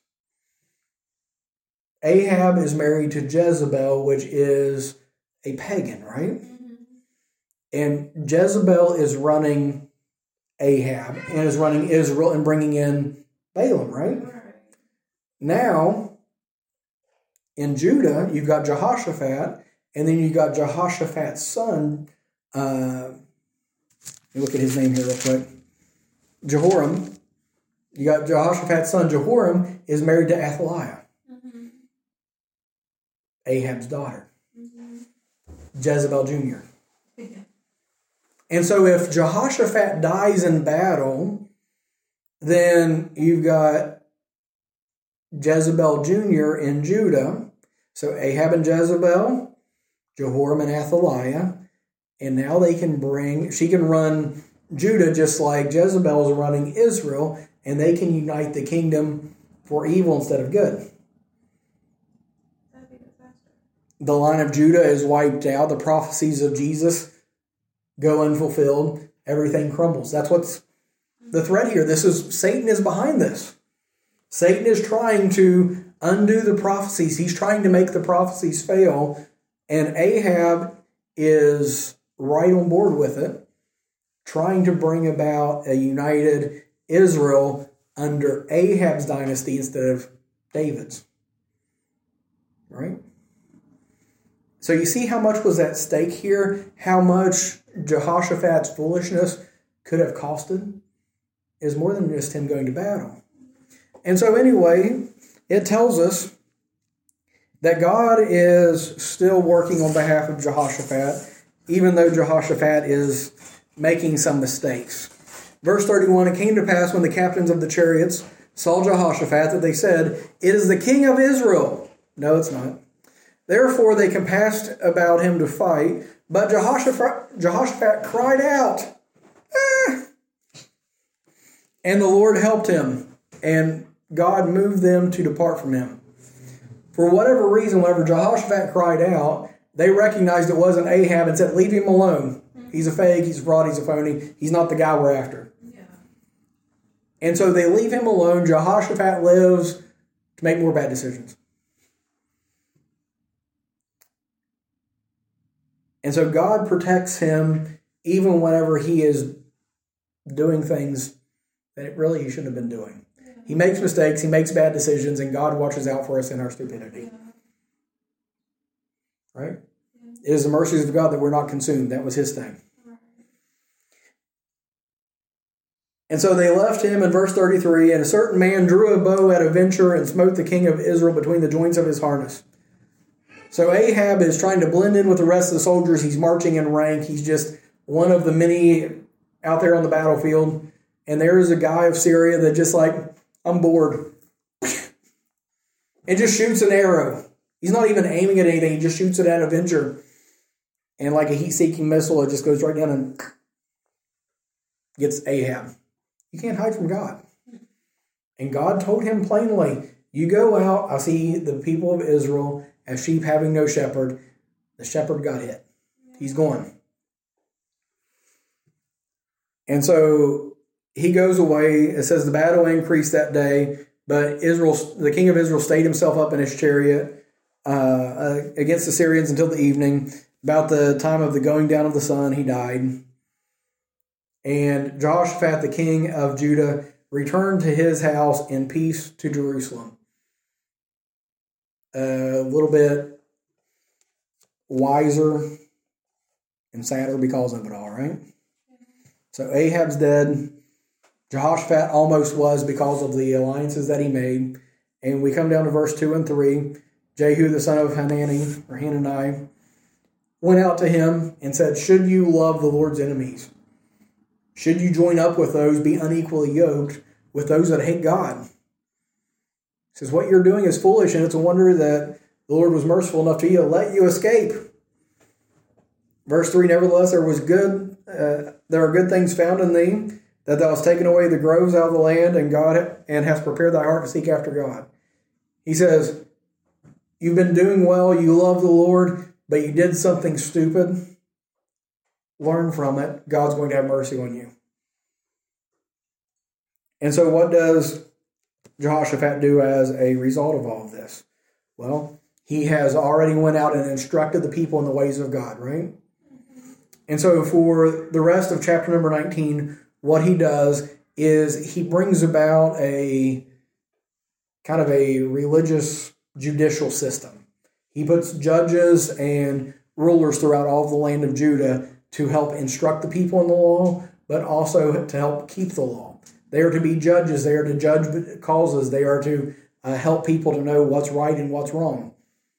Ahab is married to Jezebel, which is a pagan, right? Mm-hmm. And Jezebel is running Ahab and is running Israel and bringing in Balaam, right? Right. Now, in Judah, you've got Jehoshaphat, and then you've got Jehoshaphat's son. Uh, let me look at his name here real quick. Jehoram. You got Jehoshaphat's son, Jehoram, is married to Athaliah, mm-hmm. Ahab's daughter, mm-hmm. Jezebel Junior Yeah. And so if Jehoshaphat dies in battle, then you've got Jezebel Junior in Judah. So Ahab and Jezebel, Jehoram and Athaliah. And now they can bring, she can run Judah just like Jezebel is running Israel, and they can unite the kingdom for evil instead of good. The line of Judah is wiped out. The prophecies of Jesus go unfulfilled. Everything crumbles. That's what's the threat here. This is, Satan is behind this. Satan is trying to undo the prophecies. He's trying to make the prophecies fail. And Ahab is right on board with it, trying to bring about a united Israel under Ahab's dynasty instead of David's. Right? So you see how much was at stake here? How much Jehoshaphat's foolishness could have costed? Is more than just him going to battle. And so anyway, it tells us that God is still working on behalf of Jehoshaphat, even though Jehoshaphat is making some mistakes. Verse thirty-one, it came to pass when the captains of the chariots saw Jehoshaphat that they said, it is the king of Israel. No, it's not. Therefore they compassed about him to fight, but Jehoshaphat, Jehoshaphat cried out, ah! And the Lord helped him, and God moved them to depart from him. For whatever reason, whenever Jehoshaphat cried out, they recognized it wasn't Ahab and said, leave him alone. He's a fake, he's a fraud, he's a phony. He's not the guy we're after. Yeah. And so they leave him alone. Jehoshaphat lives to make more bad decisions. And so God protects him even whenever he is doing things that really he shouldn't have been doing. Yeah. He makes mistakes, he makes bad decisions, and God watches out for us in our stupidity. Yeah. Right? Yeah. It is the mercies of God that we're not consumed. That was his thing. Right. And so they left him in verse thirty-three, and a certain man drew a bow at a venture and smote the king of Israel between the joints of his harness. So Ahab is trying to blend in with the rest of the soldiers. He's marching in rank. He's just one of the many out there on the battlefield. And there is a guy of Syria that just like, I'm bored. And just shoots an arrow. He's not even aiming at anything. He just shoots it at a venture. And like a heat-seeking missile, it just goes right down and gets Ahab. You can't hide from God. And God told him plainly, you go out, I see the people of Israel as sheep having no shepherd. The shepherd got hit. He's gone. And so he goes away. It says the battle increased that day, but Israel, the king of Israel stayed himself up in his chariot uh, uh, against the Syrians until the evening. About the time of the going down of the sun, he died. And Jehoshaphat, the king of Judah, returned to his house in peace to Jerusalem. A little bit wiser and sadder because of it all, right? So Ahab's dead. Jehoshaphat almost was because of the alliances that he made. And we come down to verse two and three. Jehu, the son of Hanani, or Hanani, went out to him and said, should you love the Lord's enemies? Should you join up with those, be unequally yoked with those that hate God? He says, what you're doing is foolish, and it's a wonder that the Lord was merciful enough to you to let you escape. Verse three, nevertheless, there was good, uh, there are good things found in thee, that thou hast taken away the groves out of the land, and God and hast prepared thy heart to seek after God. He says, you've been doing well, you love the Lord, but you did something stupid. Learn from it. God's going to have mercy on you. And so what does Jehoshaphat do as a result of all of this? Well, he has already went out and instructed the people in the ways of God, right? And so for the rest of chapter number nineteen, what he does is he brings about a kind of a religious judicial system. He puts judges and rulers throughout all of the land of Judah to help instruct the people in the law, but also to help keep the law. They are to be judges. They are to judge causes. They are to uh, help people to know what's right and what's wrong.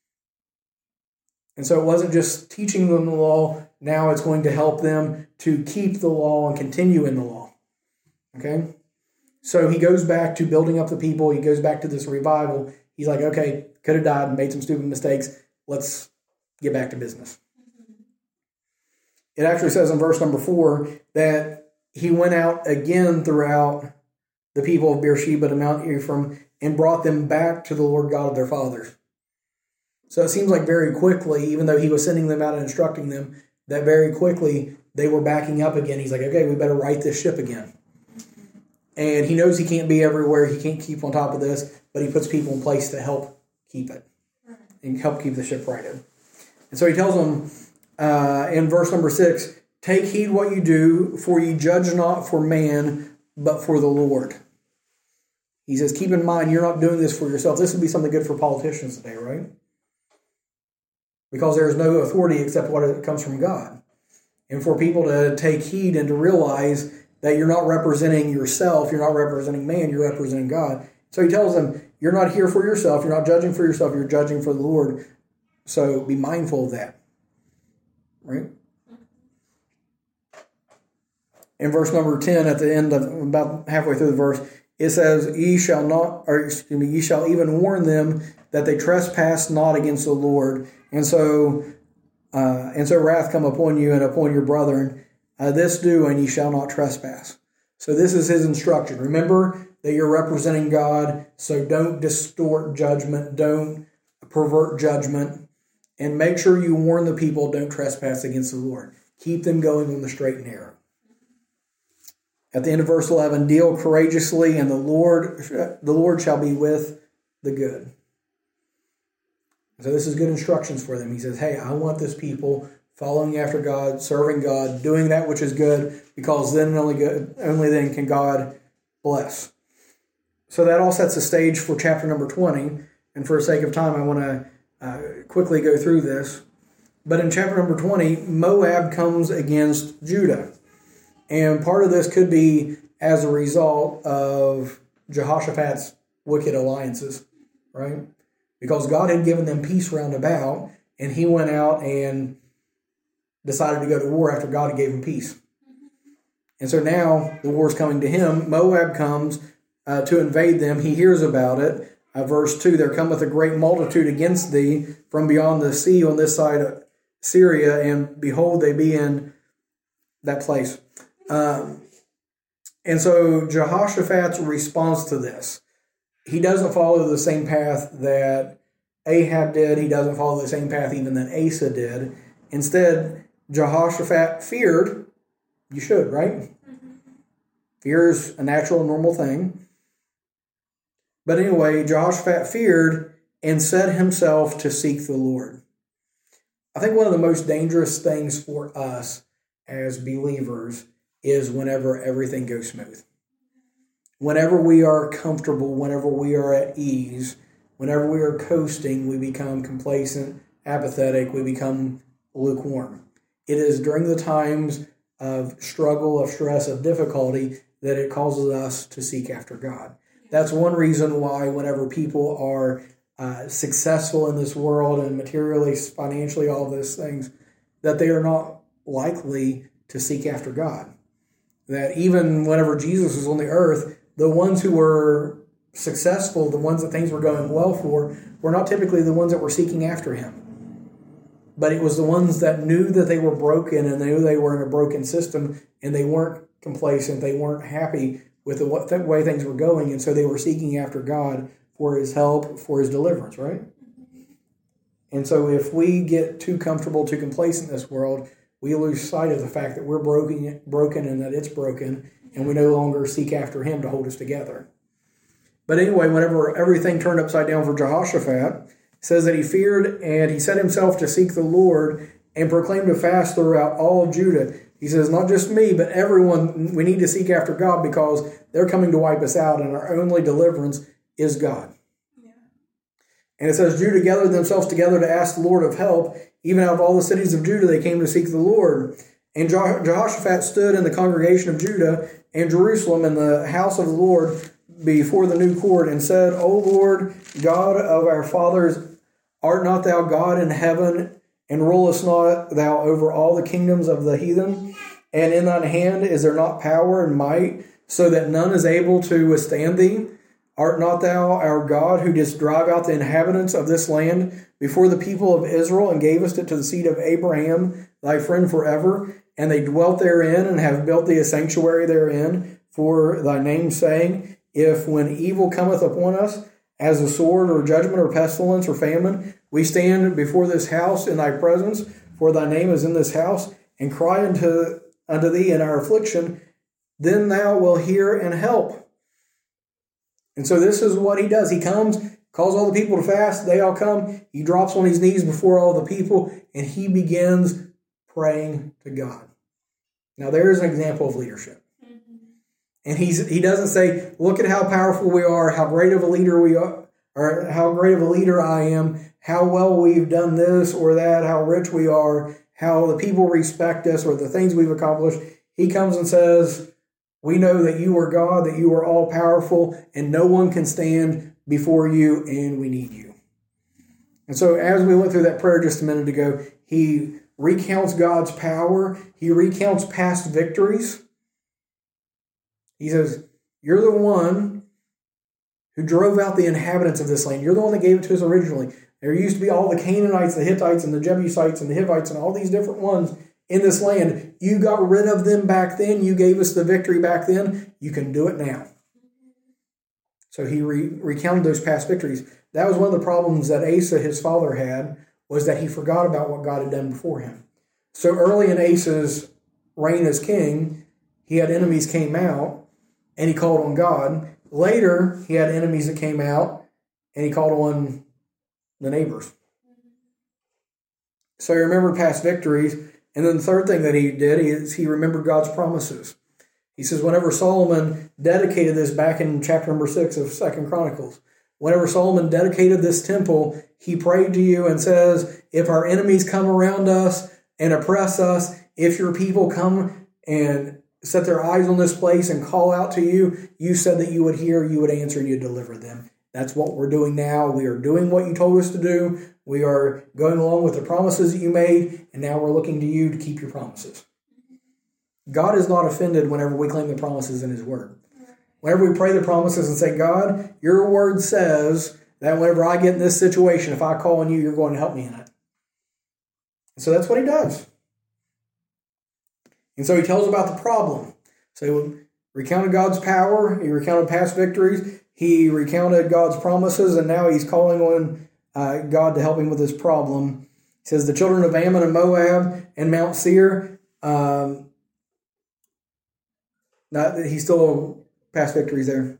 And so it wasn't just teaching them the law. Now it's going to help them to keep the law and continue in the law. Okay? So he goes back to building up the people. He goes back to this revival. He's like, okay, could have died, made some stupid mistakes. Let's get back to business. It actually says in verse number four that he went out again throughout the people of Beersheba to Mount Ephraim and brought them back to the Lord God of their fathers. So it seems like very quickly, even though he was sending them out and instructing them, that very quickly they were backing up again. He's like, okay, we better right this ship again. And he knows he can't be everywhere. He can't keep on top of this, but he puts people in place to help keep it and help keep the ship righted. And so he tells them uh, in verse number six, take heed what you do, for ye judge not for man, but for the Lord. He says, keep in mind, you're not doing this for yourself. This would be something good for politicians today, right? Because there is no authority except what comes from God. And for people to take heed and to realize that you're not representing yourself, you're not representing man, you're representing God. So he tells them, you're not here for yourself, you're not judging for yourself, you're judging for the Lord. So be mindful of that. Right? In verse number ten, at the end of about halfway through the verse, it says, ye shall not, or excuse me, ye shall even warn them that they trespass not against the Lord. And so, uh, and so wrath come upon you and upon your brethren. Uh, this do, and ye shall not trespass. So this is his instruction. Remember that you're representing God, so don't distort judgment, don't pervert judgment, and make sure you warn the people, don't trespass against the Lord. Keep them going on the straight and narrow. At the end of verse eleven, deal courageously, and the Lord, the Lord shall be with the good. So this is good instructions for them. He says, hey, I want this people following after God, serving God, doing that which is good, because then only good, only then can God bless. So that all sets the stage for chapter number twenty. And for the sake of time, I want to uh, quickly go through this. But in chapter number twenty, Moab comes against Judah. And part of this could be as a result of Jehoshaphat's wicked alliances, right? Because God had given them peace round about, and he went out and decided to go to war after God had gave him peace. And so now the war's coming to him. Moab comes uh, to invade them. He hears about it. Uh, verse two, there cometh a great multitude against thee from beyond the sea on this side Syria, and behold, they be in that place. Um, and so Jehoshaphat's response to this, he doesn't follow the same path that Ahab did. He doesn't follow the same path even that Asa did. Instead, Jehoshaphat feared. You should, right? Mm-hmm. Fear is a natural, normal thing. But anyway, Jehoshaphat feared and set himself to seek the Lord. I think one of the most dangerous things for us as believers is whenever everything goes smooth. Whenever we are comfortable, whenever we are at ease, whenever we are coasting, we become complacent, apathetic, we become lukewarm. It is during the times of struggle, of stress, of difficulty that it causes us to seek after God. That's one reason why whenever people are uh, successful in this world and materially, financially, all those things, that they are not likely to seek after God. That even whenever Jesus was on the earth, the ones who were successful, the ones that things were going well for, were not typically the ones that were seeking after him. But it was the ones that knew that they were broken and they knew they were in a broken system and they weren't complacent, they weren't happy with the, the way things were going, and so they were seeking after God for his help, for his deliverance, right? And so if we get too comfortable, too complacent in this world, we lose sight of the fact that we're broken, broken and that it's broken, and we no longer seek after him to hold us together. But anyway, whenever everything turned upside down for Jehoshaphat, it says that he feared and he set himself to seek the Lord and proclaimed a fast throughout all of Judah. He says, not just me, but everyone, we need to seek after God because they're coming to wipe us out, and our only deliverance is God. Yeah. And it says, Judah gathered themselves together to ask the Lord of help. Even out of all the cities of Judah, they came to seek the Lord. And Jehoshaphat stood in the congregation of Judah and Jerusalem in the house of the Lord before the new court and said, O Lord, God of our fathers, art not thou God in heaven, and rulest not thou over all the kingdoms of the heathen? And in thine hand is there not power and might, so that none is able to withstand thee? Art not thou our God, who didst drive out the inhabitants of this land before the people of Israel, and gavest it to the seed of Abraham, thy friend forever? And they dwelt therein, and have built thee a sanctuary therein, for thy name's sake. If when evil cometh upon us, as a sword or judgment or pestilence or famine, we stand before this house in thy presence, for thy name is in this house, and cry unto, unto thee in our affliction, then thou wilt hear and help. And so this is what he does. He comes, calls all the people to fast. They all come. He drops on his knees before all the people, and he begins praying to God. Now there's an example of leadership. And he's, he doesn't say, look at how powerful we are, how great of a leader we are, or how great of a leader I am, how well we've done this or that, how rich we are, how the people respect us, or the things we've accomplished. He comes and says, we know that you are God, that you are all powerful, and no one can stand before you, and we need you. And so as we went through that prayer just a minute ago, he recounts God's power. He recounts past victories. He says, you're the one who drove out the inhabitants of this land. You're the one that gave it to us originally. There used to be all the Canaanites, the Hittites, and the Jebusites, and the Hivites, and all these different ones in this land. You got rid of them back then. You gave us the victory back then. You can do it now. So he re- recounted those past victories. That was one of the problems that Asa, his father, had, was that he forgot about what God had done before him. So early in Asa's reign as king, he had enemies came out, and he called on God. Later, he had enemies that came out, and he called on the neighbors. So he remembered past victories. And then the third thing that he did is he remembered God's promises. He says, whenever Solomon dedicated this back in chapter number six of Second Chronicles, whenever Solomon dedicated this temple, he prayed to you and says, if our enemies come around us and oppress us, if your people come and set their eyes on this place and call out to you, you said that you would hear, you would answer, and you'd deliver them. That's what we're doing now. We are doing what you told us to do. We are going along with the promises that you made, and now we're looking to you to keep your promises. God is not offended whenever we claim the promises in his word. Whenever we pray the promises and say, God, your word says that whenever I get in this situation, if I call on you, you're going to help me in it. So that's what he does. And so he tells about the problem. So he recounted God's power. He recounted past victories. He recounted God's promises. And now he's calling on uh, God to help him with this problem. He says, the children of Ammon and Moab and Mount Seir. Um, not, he's still past victories there.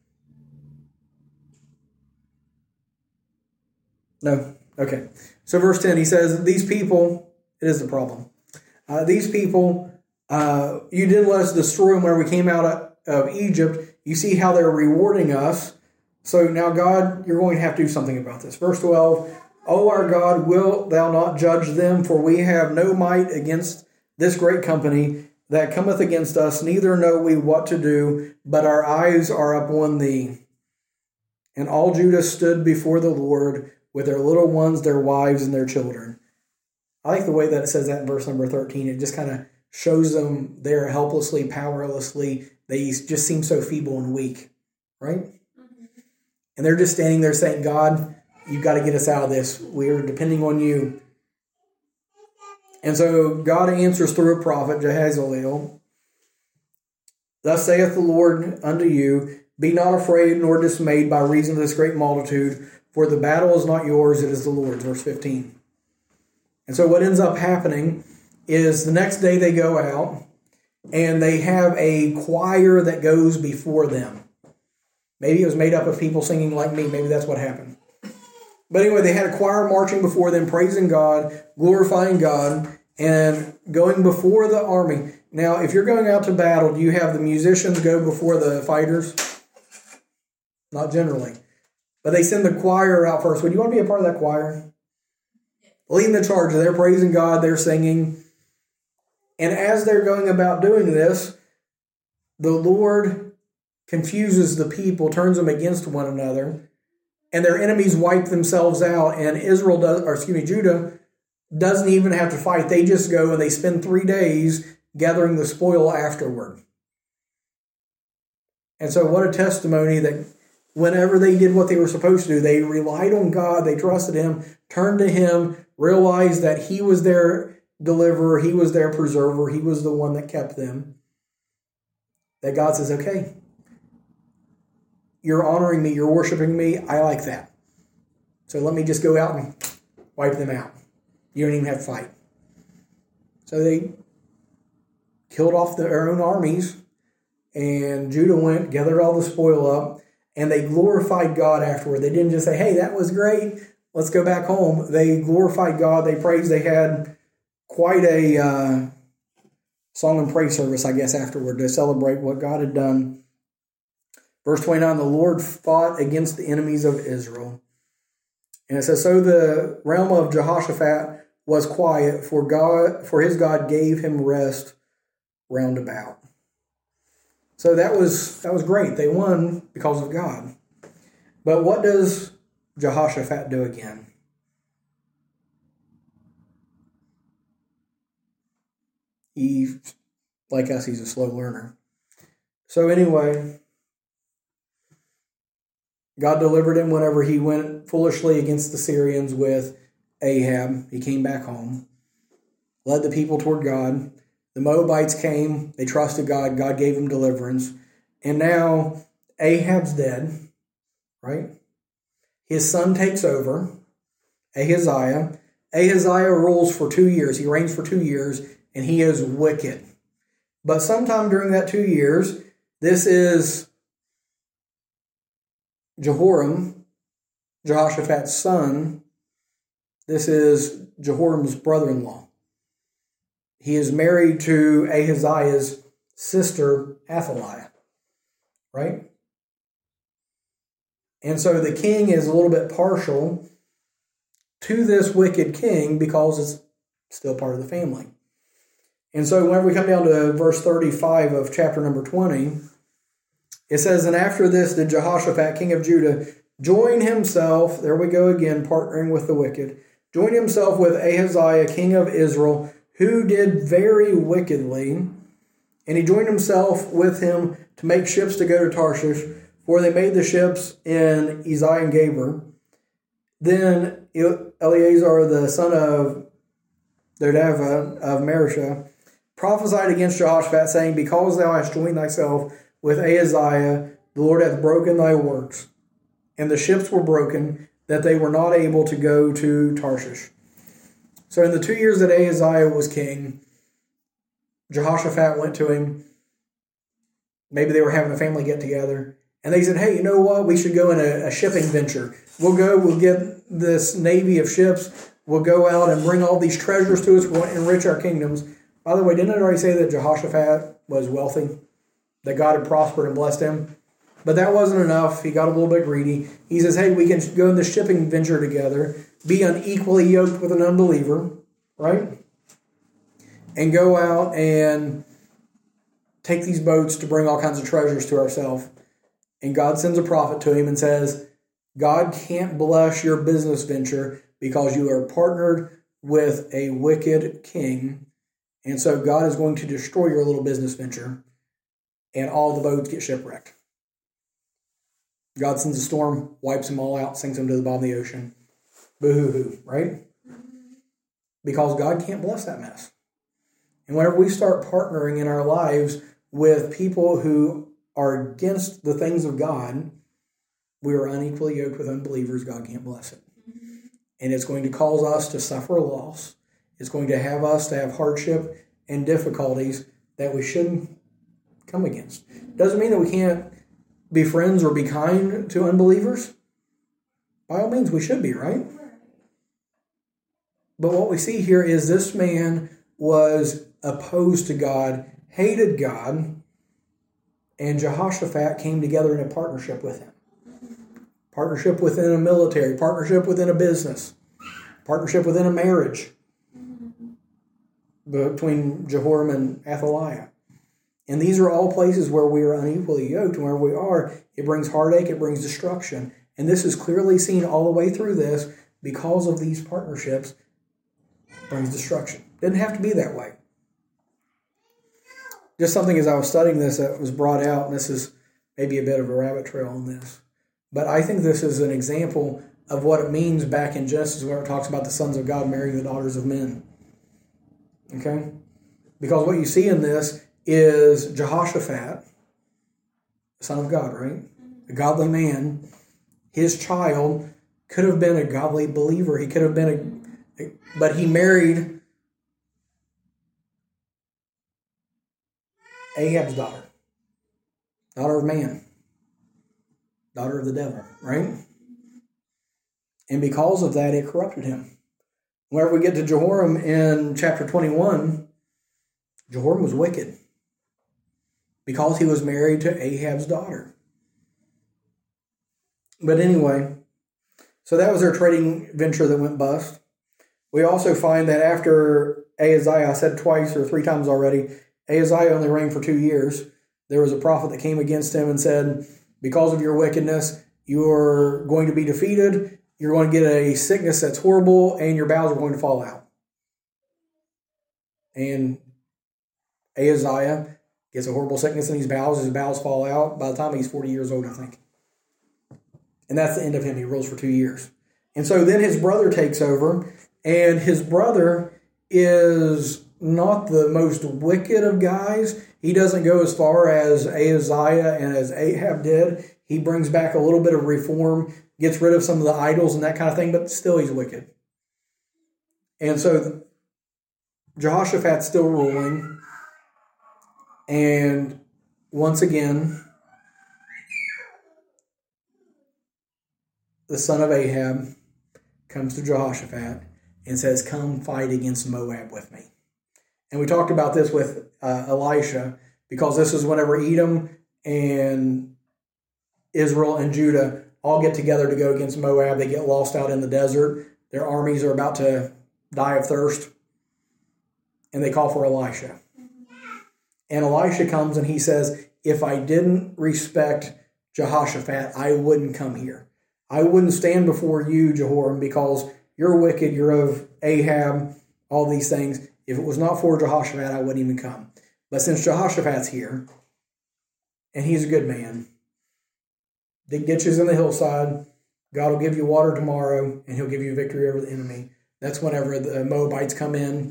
No? Okay. So verse ten, he says, these people, it is the problem. Uh, these people... Uh, you didn't let us destroy them where we came out of, of Egypt. You see how they're rewarding us. So now, God, you're going to have to do something about this. Verse twelve, O our God, wilt thou not judge them? For we have no might against this great company that cometh against us, neither know we what to do, but our eyes are upon thee. And all Judah stood before the Lord with their little ones, their wives, and their children. I like the way that it says that in verse number thirteen. It just kind of shows them they're helplessly, powerlessly. They just seem so feeble and weak, right? Mm-hmm. And they're just standing there saying, God, you've got to get us out of this. We're depending on you. And so God answers through a prophet, Jahaziel. Thus saith the Lord unto you, be not afraid nor dismayed by reason of this great multitude, for the battle is not yours, it is the Lord's. Verse fifteen. And so what ends up happening is the next day they go out and they have a choir that goes before them. Maybe it was made up of people singing like me. Maybe that's what happened. But anyway, they had a choir marching before them, praising God, glorifying God, and going before the army. Now, if you're going out to battle, do you have the musicians go before the fighters? Not generally. But they send the choir out first. Would you want to be a part of that choir? Leading the charge. They're praising God. They're singing. And as they're going about doing this, the Lord confuses the people, turns them against one another, and their enemies wipe themselves out. And Israel does, or excuse me, Judah doesn't even have to fight. They just go and they spend three days gathering the spoil afterward. And so, what a testimony that whenever they did what they were supposed to do, they relied on God, they trusted Him, turned to Him, realized that He was their deliverer, He was their preserver, He was the one that kept them. That God says, okay, you're honoring me, you're worshiping me, I like that. So let me just go out and wipe them out. You don't even have to fight. So they killed off their own armies, and Judah went, gathered all the spoil up, and they glorified God afterward. They didn't just say, hey, that was great, let's go back home. They glorified God, they praised, they had quite a uh, song and praise service, I guess, afterward to celebrate what God had done. Verse twenty-nine, the Lord fought against the enemies of Israel. And it says, so the realm of Jehoshaphat was quiet, for God, for his God gave him rest round about. So that was that was great. They won because of God. But what does Jehoshaphat do again? He, like us, he's a slow learner. So anyway, God delivered him whenever he went foolishly against the Syrians with Ahab. He came back home, led the people toward God. The Moabites came, they trusted God, God gave them deliverance. And now Ahab's dead, right? His son takes over, Ahaziah. Ahaziah rules for two years. He reigns for two years, and he is wicked. But sometime during that two years, this is Jehoram, Jehoshaphat's son. This is Jehoram's brother-in-law. He is married to Ahaziah's sister, Athaliah, right? And so the king is a little bit partial to this wicked king because it's still part of the family. And so whenever we come down to verse thirty-five of chapter number twenty, it says, and after this did Jehoshaphat, king of Judah, join himself, there we go again, partnering with the wicked, join himself with Ahaziah, king of Israel, who did very wickedly, and he joined himself with him to make ships to go to Tarshish, for they made the ships in Ezion Gaber. Then Eleazar, the son of Dodava of Mareshah, prophesied against Jehoshaphat, saying, Because thou hast joined thyself with Ahaziah, the Lord hath broken thy works. And the ships were broken, that they were not able to go to Tarshish. So in the two years that Ahaziah was king, Jehoshaphat went to him. Maybe they were having a family get-together. And they said, hey, you know what? We should go in a, a shipping venture. We'll go, we'll get this navy of ships. We'll go out and bring all these treasures to us. We'll enrich our kingdoms. By the way, didn't it already say that Jehoshaphat was wealthy? That God had prospered and blessed him? But that wasn't enough. He got a little bit greedy. He says, hey, we can go in this shipping venture together, be unequally yoked with an unbeliever, right? And go out and take these boats to bring all kinds of treasures to ourselves. And God sends a prophet to him and says, God can't bless your business venture because you are partnered with a wicked king. And so God is going to destroy your little business venture. And all the boats get shipwrecked. God sends a storm, wipes them all out, sinks them to the bottom of the ocean. Boo-hoo-hoo, right? Because God can't bless that mess. And whenever we start partnering in our lives with people who are against the things of God, we are unequally yoked with unbelievers. God can't bless it. And it's going to cause us to suffer loss. It's going to have us to have hardship and difficulties that we shouldn't come against. Doesn't mean that we can't be friends or be kind to unbelievers. By all means, we should be, right? But what we see here is this man was opposed to God, hated God, and Jehoshaphat came together in a partnership with him. Partnership within a military, partnership within a business, partnership within a marriage between Jehoram and Athaliah. And these are all places where we are unequally yoked, and where we are, it brings heartache, it brings destruction. And this is clearly seen all the way through this because of these partnerships. It brings destruction. Didn't have to be that way. Just something as I was studying this that was brought out, and this is maybe a bit of a rabbit trail on this. But I think this is an example of what it means back in Genesis where it talks about the sons of God marrying the daughters of men. Okay? Because what you see in this is Jehoshaphat, the son of God, right? A godly man. His child could have been a godly believer. He could have been a, but he married Ahab's daughter. Daughter of man. Daughter of the devil, right? And because of that, it corrupted him. Whenever we get to Jehoram in chapter twenty-one, Jehoram was wicked because he was married to Ahab's daughter. But anyway, so that was their trading venture that went bust. We also find that after Ahaziah, I said twice or three times already, Ahaziah only reigned for two years. There was a prophet that came against him and said, because of your wickedness, you're going to be defeated, you're going to get a sickness that's horrible, and your bowels are going to fall out. And Ahaziah gets a horrible sickness in his bowels, his bowels fall out. By the time he's forty years old, I think. And that's the end of him. He rules for two years. And so then his brother takes over, and his brother is not the most wicked of guys. He doesn't go as far as Ahaziah and as Ahab did. He brings back a little bit of reform, gets rid of some of the idols and that kind of thing, but still he's wicked. And so Jehoshaphat's still ruling. And once again, the son of Ahab comes to Jehoshaphat and says, come fight against Moab with me. And we talked about this with uh, Elisha, because this is whenever Edom and Israel and Judah all get together to go against Moab. They get lost out in the desert. Their armies are about to die of thirst. And they call for Elisha. And Elisha comes and he says, if I didn't respect Jehoshaphat, I wouldn't come here. I wouldn't stand before you, Jehoram, because you're wicked, you're of Ahab, all these things. If it was not for Jehoshaphat, I wouldn't even come. But since Jehoshaphat's here, and he's a good man, dig ditches in the hillside, God will give you water tomorrow, and he'll give you victory over the enemy. That's whenever the Moabites come in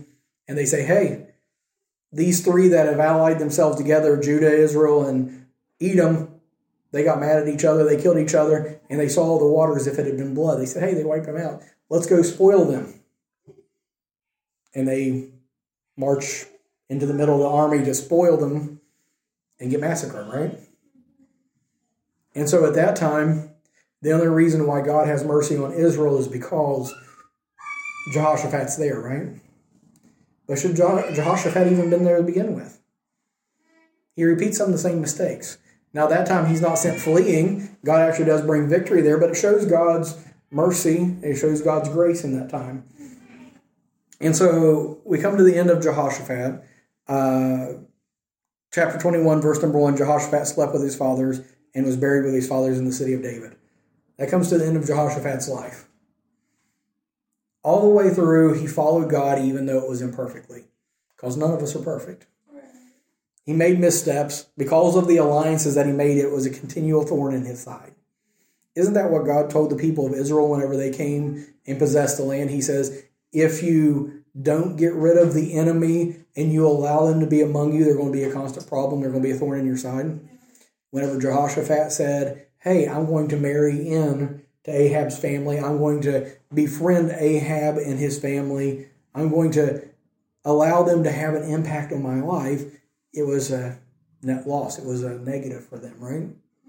And they say, hey, these three that have allied themselves together, Judah, Israel, and Edom, they got mad at each other, they killed each other, and they saw the water as if it had been blood. They said, hey, they wiped them out. Let's go spoil them. And they march into the middle of the army to spoil them and get massacred, right? And so at that time, the only reason why God has mercy on Israel is because Jehoshaphat's there, right? But should Jehoshaphat even been there to begin with? He repeats some of the same mistakes. Now, that time he's not sent fleeing. God actually does bring victory there, but it shows God's mercy. It shows God's grace in that time. And so we come to the end of Jehoshaphat. Uh, chapter twenty-one, verse number one, Jehoshaphat slept with his fathers and was buried with his fathers in the city of David. That comes to the end of Jehoshaphat's life. All the way through, he followed God even though it was imperfectly, because none of us are perfect. He made missteps. Because of the alliances that he made, it was a continual thorn in his side. Isn't that what God told the people of Israel whenever they came and possessed the land? He says, if you don't get rid of the enemy and you allow them to be among you, they're going to be a constant problem. They're going to be a thorn in your side. Whenever Jehoshaphat said, hey, I'm going to marry in to Ahab's family. I'm going to befriend Ahab and his family. I'm going to allow them to have an impact on my life. It was a net loss. It was a negative for them, right?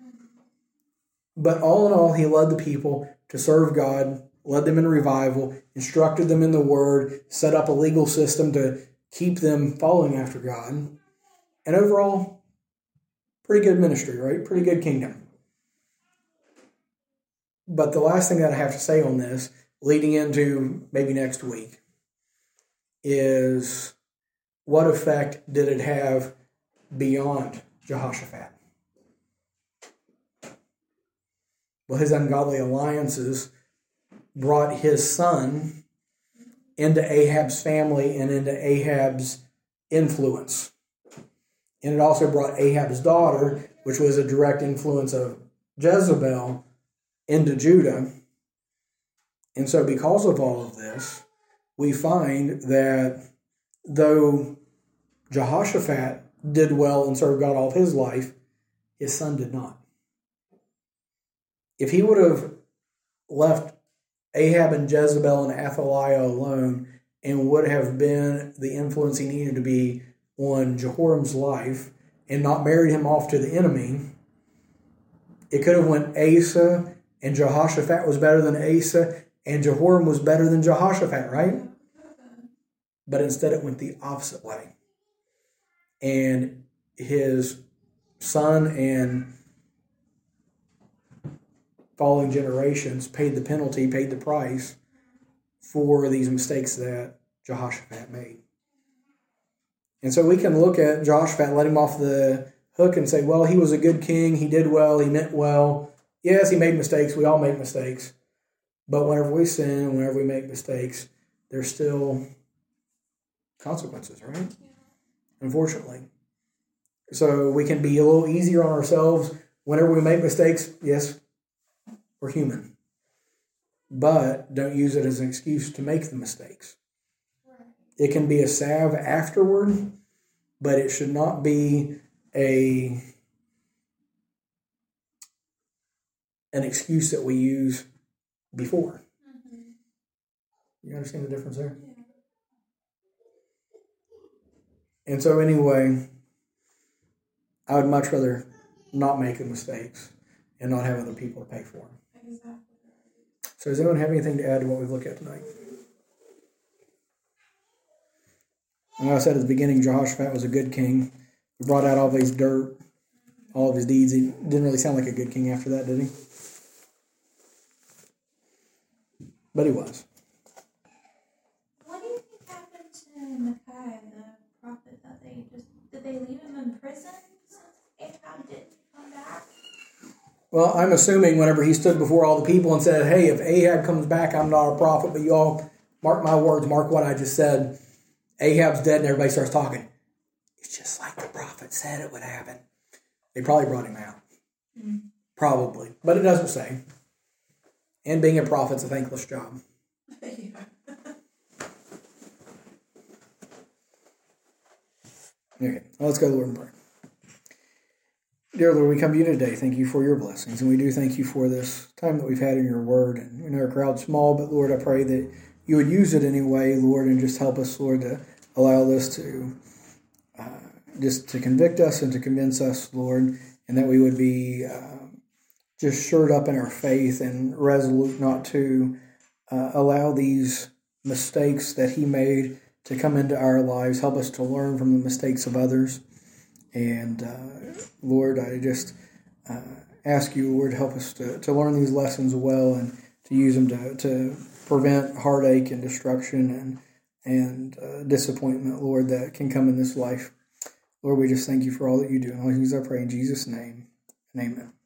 But all in all, he led the people to serve God, led them in revival, instructed them in the word, set up a legal system to keep them following after God. And overall, pretty good ministry, right? Pretty good kingdom. But the last thing that I have to say on this, leading into maybe next week, is what effect did it have beyond Jehoshaphat? Well, his ungodly alliances brought his son into Ahab's family and into Ahab's influence. And it also brought Ahab's daughter, which was a direct influence of Jezebel, into Judah. And so because of all of this, we find that though Jehoshaphat did well and served God all of his life, his son did not. If he would have left Ahab and Jezebel and Athaliah alone and would have been the influence he needed to be on Jehoram's life and not married him off to the enemy, it could have went Asa, and Jehoshaphat was better than Asa, and Jehoram was better than Jehoshaphat, right? But instead it went the opposite way. And his son and following generations paid the penalty, paid the price for these mistakes that Jehoshaphat made. And so we can look at Jehoshaphat, let him off the hook and say, well, he was a good king, he did well, he meant well. Yes, he made mistakes, we all make mistakes. But whenever we sin, whenever we make mistakes, there's still consequences, right? Yeah. Unfortunately. So we can be a little easier on ourselves whenever we make mistakes. Yes, we're human. But don't use it as an excuse to make the mistakes. It can be a salve afterward, but it should not be a an excuse that we use before. Mm-hmm. You understand the difference there? Yeah. And so anyway, I would much rather not make the mistakes and not have other people to pay for them. Exactly. So does anyone have anything to add to what we've looked at tonight? And like I said at the beginning, Jehoshaphat was a good king. He brought out all of his dirt, all of his deeds. He didn't really sound like a good king after that, did he? But he was.
What do you think happened to Micaiah, the prophet, that they just, did they leave him in prison since Ahab didn't come back?
Well, I'm assuming whenever he stood before all the people and said, hey, if Ahab comes back, I'm not a prophet, but you all mark my words, mark what I just said. Ahab's dead and everybody starts talking. It's just like the prophet said it would happen. They probably brought him out. Mm-hmm. Probably. But it doesn't say. And being a prophet's a thankless job. Okay, well, let's go, Lord, and pray. Dear Lord, we come to you today. Thank you for your blessings. And we do thank you for this time that we've had in your word. And we know our crowd's small, but Lord, I pray that you would use it anyway, Lord, and just help us, Lord, to allow this to uh, just to convict us and to convince us, Lord, and that we would be uh, just shored up in our faith and resolute not to uh, allow these mistakes that he made to come into our lives. Help us to learn from the mistakes of others. And uh, Lord, I just uh, ask you, Lord, help us to, to learn these lessons well and to use them to, to prevent heartache and destruction and and uh, disappointment, Lord, that can come in this life. Lord, we just thank you for all that you do. And all these I pray in Jesus' name, and amen.